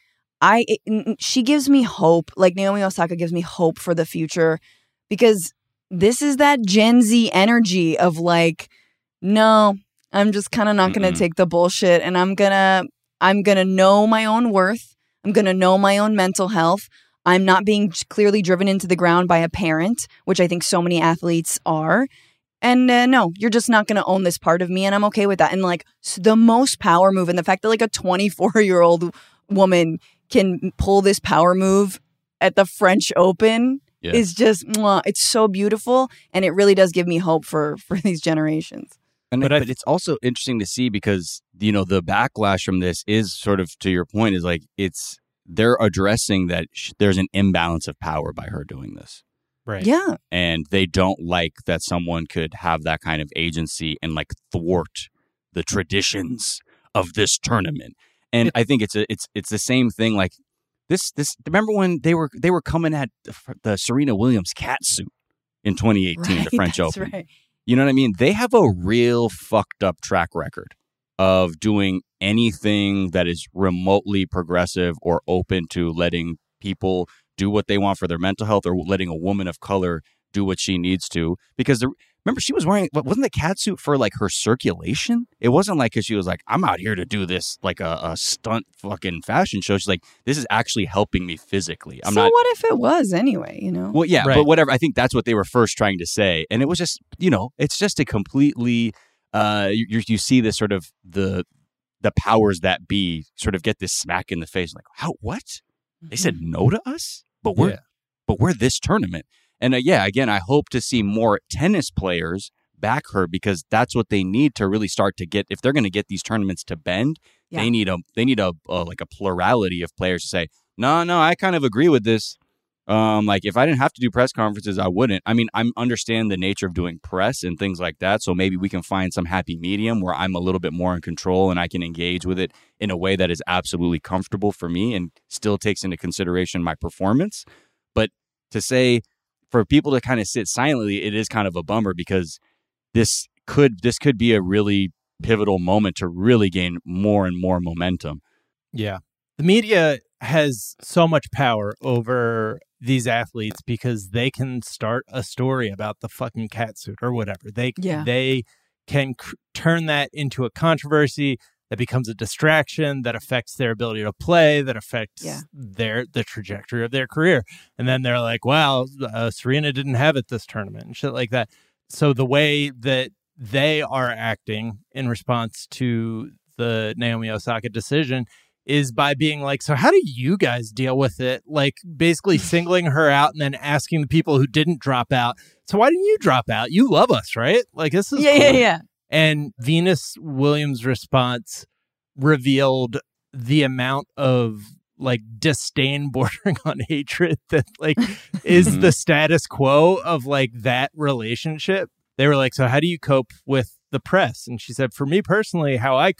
she gives me hope. Like, Naomi Osaka gives me hope for the future, because this is that Gen Z energy of, like, no, I'm just kind of not gonna take the bullshit, and I'm gonna know my own worth. I'm gonna know my own mental health. I'm not being clearly driven into the ground by a parent, which I think so many athletes are. And no, you're just not going to own this part of me, and I'm okay with that. And, like, the most power move, and the fact that, like, a 24-year-old woman can pull this power move at the French Open is just, it's so beautiful, and it really does give me hope for these generations. But it's also interesting to see, because, the backlash from this is sort of, to your point, is like, they're addressing that there's an imbalance of power by her doing this. Right. Yeah. And they don't like that someone could have that kind of agency and, like, thwart the traditions of this tournament. And I think it's the same thing. Like, this remember when they were coming at the Serena Williams cat suit in 2018, the French Open. Right. You know what I mean? They have a real fucked up track record of doing anything that is remotely progressive or open to letting people do what they want for their mental health, or letting a woman of color do what she needs to. Because remember, she was wearing, wasn't the cat suit for, like, her circulation? It wasn't like, because she was like, I'm out here to do this, like, a stunt fucking fashion show. She's like, this is actually helping me physically. What if it was anyway, Well, yeah, right. But whatever. I think that's what they were first trying to say. And it was just, it's just a completely, you see this sort of the powers that be sort of get this smack in the face. Like, how, what? They said no to us? But we're this tournament. And again, I hope to see more tennis players back her because that's what they need to really start to get. If they're going to get these tournaments to bend, they need a like a plurality of players to say, no, I kind of agree with this. Like if I didn't have to do press conferences, I wouldn't. I mean, I understand the nature of doing press and things like that. So maybe we can find some happy medium where I'm a little bit more in control and I can engage with it in a way that is absolutely comfortable for me and still takes into consideration my performance. But to say for people to kind of sit silently, it is kind of a bummer because this could be a really pivotal moment to really gain more and more momentum. Yeah. The media has so much power over these athletes because they can start a story about the fucking catsuit or whatever. They can turn that into a controversy that becomes a distraction that affects their ability to play, that affects the trajectory of their career. And then they're like, wow, Serena didn't have it this tournament and shit like that. So the way that they are acting in response to the Naomi Osaka decision is by being like, so how do you guys deal with it? Like basically singling her out and then asking the people who didn't drop out, so why didn't you drop out? You love us, right? Like this is cool. Yeah. And Venus Williams' response revealed the amount of like disdain bordering on hatred that like is the status quo of like that relationship. They were like, so how do you cope with the press? And she said, for me personally, how I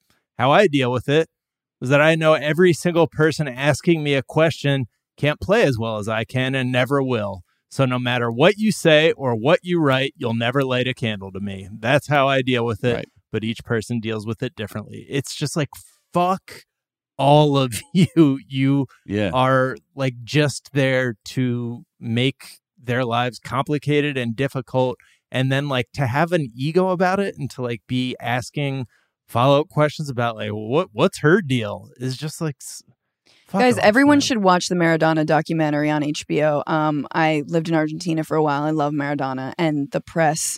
deal with it was that I know every single person asking me a question can't play as well as I can and never will. So no matter what you say or what you write, you'll never light a candle to me. That's how I deal with it. Right. But each person deals with it differently. It's just like, fuck all of you. You are like just there to make their lives complicated and difficult. And then like to have an ego about it and to like be asking follow-up questions about like what's her deal is just like guys, everyone should watch the Maradona documentary on HBO. I lived in Argentina for a while. I love Maradona, and the press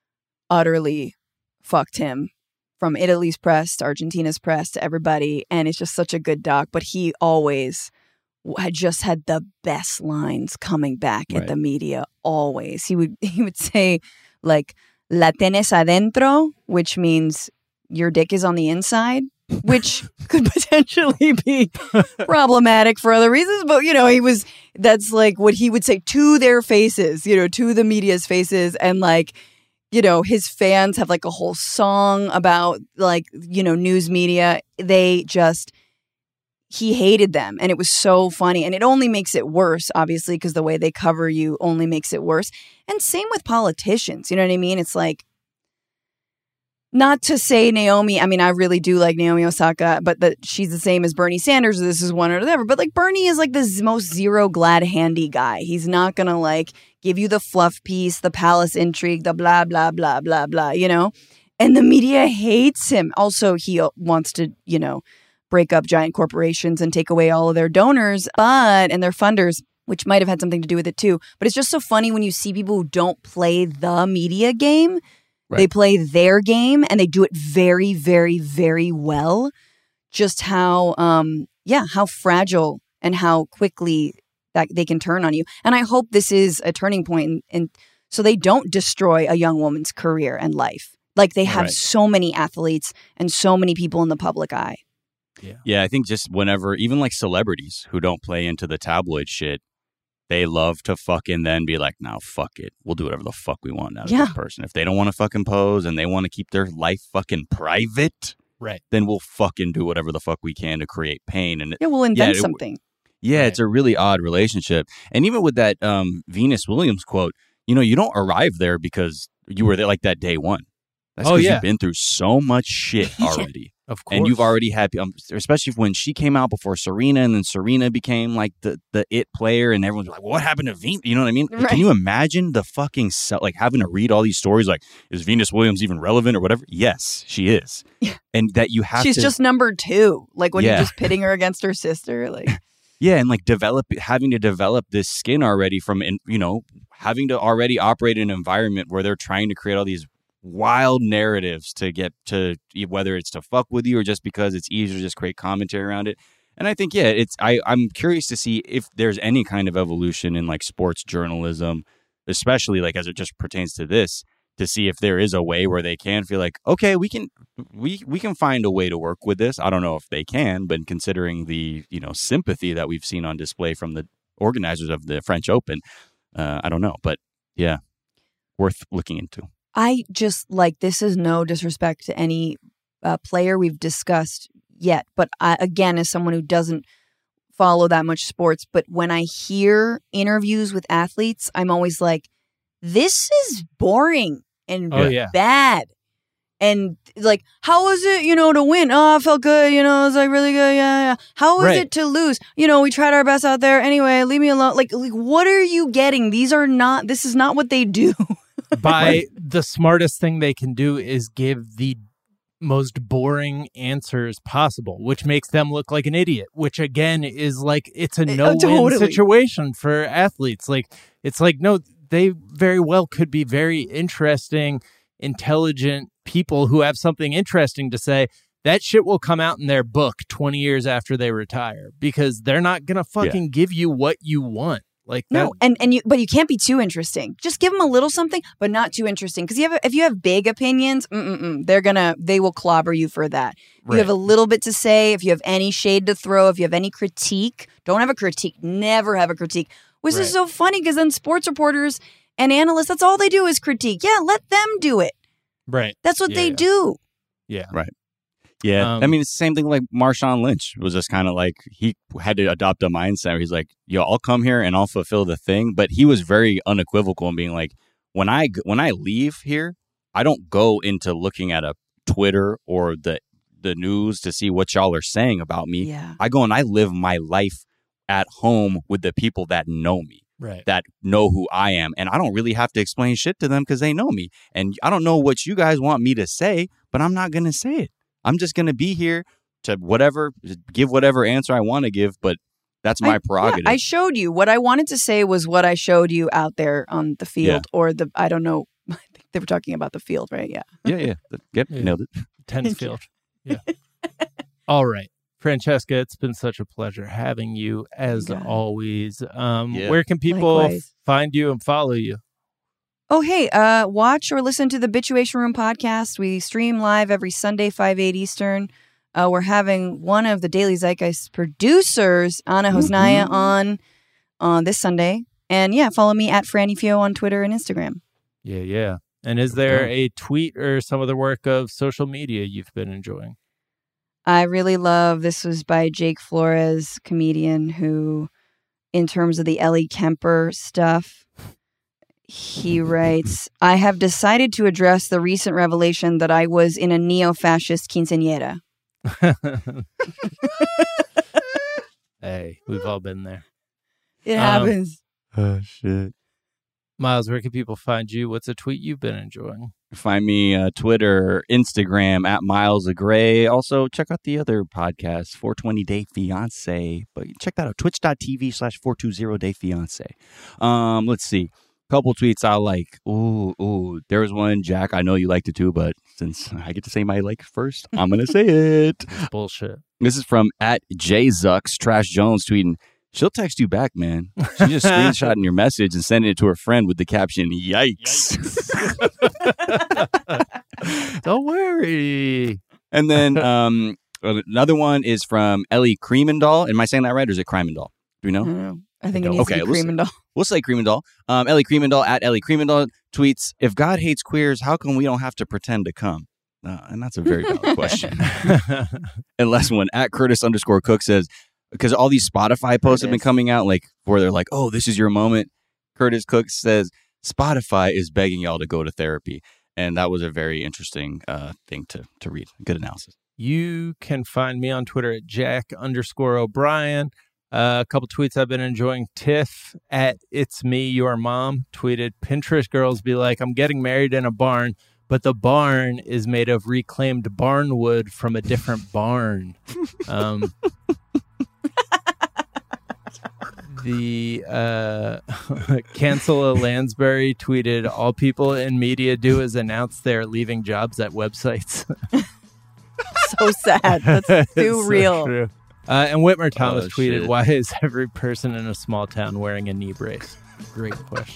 utterly fucked him, from Italy's press to Argentina's press to everybody, and it's just such a good doc. But he always had just had the best lines coming back at the media. Always, he would say like "La tenés adentro," which means your dick is on the inside, which could potentially be problematic for other reasons. But, you know, that's like what he would say to their faces, you know, to the media's faces. And like, you know, his fans have like a whole song about like, you know, news media. He hated them. And it was so funny. And it only makes it worse, obviously, because the way they cover you only makes it worse. And same with politicians. You know what I mean? It's like, not to say Naomi, I mean, I really do like Naomi Osaka, but that she's the same as Bernie Sanders. This is one or the other. But like Bernie is like the most zero glad handy guy. He's not going to like give you the fluff piece, the palace intrigue, the blah, blah, blah, blah, blah, you know? And the media hates him. Also, he wants to, you know, break up giant corporations and take away all of their donors and their funders, which might have had something to do with it too. But it's just so funny when you see people who don't play the media game. Right. They play their game and they do it very, very, very well. Just how fragile and how quickly that they can turn on you. And I hope this is a turning point, and so they don't destroy a young woman's career and life. Like they have so many athletes and so many people in the public eye. Yeah, I think just whenever, even like celebrities who don't play into the tabloid shit, they love to fucking then be like, no, fuck it. We'll do whatever the fuck we want out of this person. If they don't want to fucking pose and they want to keep their life fucking private, then we'll fucking do whatever the fuck we can to create pain. And we'll invent something. It's a really odd relationship. And even with that Venus Williams quote, you know, you don't arrive there because you were there like that day one. That's because you've been through so much shit already. Of course. And you've already had, especially when she came out before Serena, and then Serena became like the it player, and everyone's like, what happened to Venus? You know what I mean? Right. Can you imagine the fucking, like having to read all these stories like, is Venus Williams even relevant or whatever? Yes, she is. Yeah. And that you have She's just number 2. Like when you're just pitting her against her sister. Like, yeah, and like having to develop this skin already from, you know, having to already operate in an environment where they're trying to create all these wild narratives to get to, whether it's to fuck with you or just because it's easier to just create commentary around it. And I think, I'm curious to see if there's any kind of evolution in like sports journalism, especially like as it just pertains to this, to see if there is a way where they can feel like, okay, we can find a way to work with this. I don't know if they can, but considering the sympathy that we've seen on display from the organizers of the French Open, I don't know, but yeah, worth looking into. I just this is no disrespect to any player we've discussed yet, but again, as someone who doesn't follow that much sports, but when I hear interviews with athletes, I'm always like, this is boring and bad. And how was it, to win? Oh, I felt good. It was really good. Yeah. How was it to lose? We tried our best out there. Anyway, leave me alone. What are you getting? This is not what they do. The smartest thing they can do is give the most boring answers possible, which makes them look like an idiot, which again is it's a no-win situation for athletes. No, they very well could be very interesting, intelligent people who have something interesting to say. That shit will come out in their book 20 years after they retire because they're not going to fucking give you what you want. No, but you can't be too interesting. Just give them a little something, but not too interesting. Because if you have big opinions, they will clobber you for that. If you have a little bit to say, if you have any shade to throw, if you have any critique, don't have a critique. Never have a critique. Which is so funny because then sports reporters and analysts, that's all they do is critique. Yeah, let them do it. Right. That's what they do. Yeah. Right. Yeah, I mean, it's the same thing like Marshawn Lynch was just kind of he had to adopt a mindset where he's like, yo, I'll come here and I'll fulfill the thing. But he was very unequivocal in being like, when I leave here, I don't go into looking at a Twitter or the news to see what y'all are saying about me. Yeah. I go and I live my life at home with the people that know me. Right. That know who I am. And I don't really have to explain shit to them because they know me. And I don't know what you guys want me to say, but I'm not going to say it. I'm just going to be here to give whatever answer I want to give, but that's my prerogative. Yeah, I showed you. What I wanted to say was what I showed you out there on the field or I don't know. I think they were talking about the field, right? Yeah. Yeah. Yep, nailed it. Tennis field. Yeah. All right. Francesca, it's been such a pleasure having you as always. Where can people find you and follow you? Oh, hey, watch or listen to the Bitchuation Room podcast. We stream live every Sunday, 5/8 Eastern. We're having one of the Daily Zeitgeist producers, Anna Hosnaya, on this Sunday. And follow me at Franny Fio on Twitter and Instagram. Yeah. And is there a tweet or some other work of social media you've been enjoying? I really love, this was by Jake Flores, comedian, who, in terms of the Ellie Kemper stuff, he writes, I have decided to address the recent revelation that I was in a neo-fascist quinceañera. Hey, we've all been there. It happens. Oh, shit. Miles, where can people find you? What's a tweet you've been enjoying? Find me Twitter, Instagram, at Miles of Gray. Also, check out the other podcast, 420 Day Fiance. But check that out, twitch.tv/420 Day Fiance. Let's see. Couple tweets I like. Ooh. There was one, Jack, I know you liked it too, but since I get to say my like first, I'm going to say it. It's bullshit. This is from at JZucks, Trash Jones tweeting, she'll text you back, man. She just screenshotting your message and sending it to her friend with the caption, yikes. Don't worry. And then another one is from Ellie Creamendall. Am I saying that right, or is it Creamendall? Do we know? I think it needs to be Creamendall. We'll say Creamendall. Ellie Creamendall, at Ellie Creamendall, tweets, if God hates queers, how come we don't have to pretend to come? And that's a very valid question. And last one, at Curtis_Cook says, because all these Spotify posts have been coming out, where they're like, oh, this is your moment. Curtis Cook says, Spotify is begging y'all to go to therapy. And that was a very interesting thing to read. Good analysis. You can find me on Twitter at Jack_O'Brien. A couple tweets I've been enjoying. Tiff at It's Me, Your Mom tweeted, Pinterest girls be like, I'm getting married in a barn, but the barn is made of reclaimed barn wood from a different barn. The Cancel a Lansbury tweeted, all people in media do is announce they're leaving jobs at websites. So sad. That's too real. True. And Whitmer Thomas tweeted, why is every person in a small town wearing a knee brace? Great question.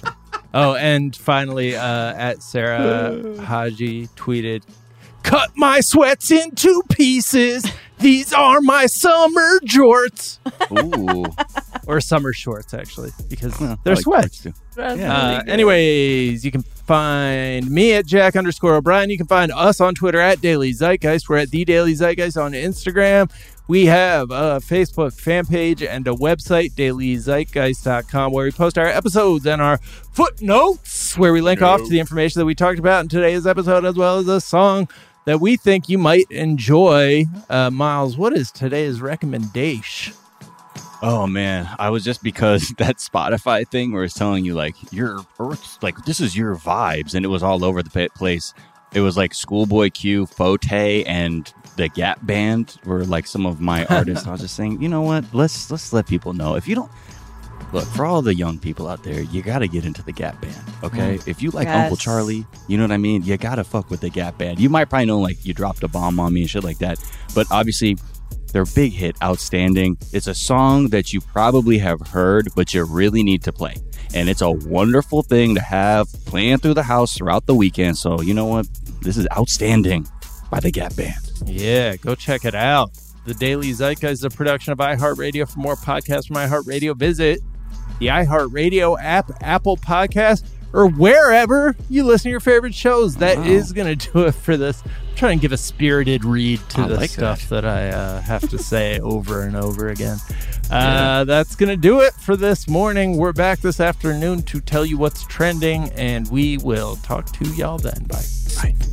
Oh, and finally, at Sarah Haji tweeted, "Cut my sweats into pieces. These are my summer jorts." Ooh. Or summer shorts, actually, because Well, they're I like sweats. shorts, too. Anyways, you can find me at Jack_O'Brien. You can find us on Twitter at Daily Zeitgeist. We're at The Daily Zeitgeist on Instagram. We have a Facebook fan page and a website, dailyzeitgeist.com, where we post our episodes and our footnotes, where we link off to the information that we talked about in today's episode, as well as a song that we think you might enjoy. Miles, what is today's recommendation? Oh man, I was just because that Spotify thing where it's telling you like your Earth, like this is your vibes, and it was all over the place. It was like Schoolboy Q, Fote, and the Gap Band were like some of my artists. I was just saying, you know what? Let's let people know. If you don't look, for all the young people out there, you got to get into the Gap Band. Okay, if you like Yes. Uncle Charlie, you know what I mean. You got to fuck with the Gap Band. You might probably know like You Dropped a Bomb on Me and shit like that, but obviously. Their big hit, Outstanding. It's a song that you probably have heard, but you really need to play. And it's a wonderful thing to have playing through the house throughout the weekend. So, you know what? This is Outstanding by the Gap Band. Yeah, go check it out. The Daily Zeitgeist is a production of iHeartRadio. For more podcasts from iHeartRadio, visit the iHeartRadio app, Apple Podcasts, or wherever you listen to your favorite shows. That is going to do it for this. I'm trying to give a spirited read to the like stuff that I have to say over and over again. That's going to do it for this morning. We're back this afternoon to tell you what's trending, and we will talk to y'all then. Bye. Bye.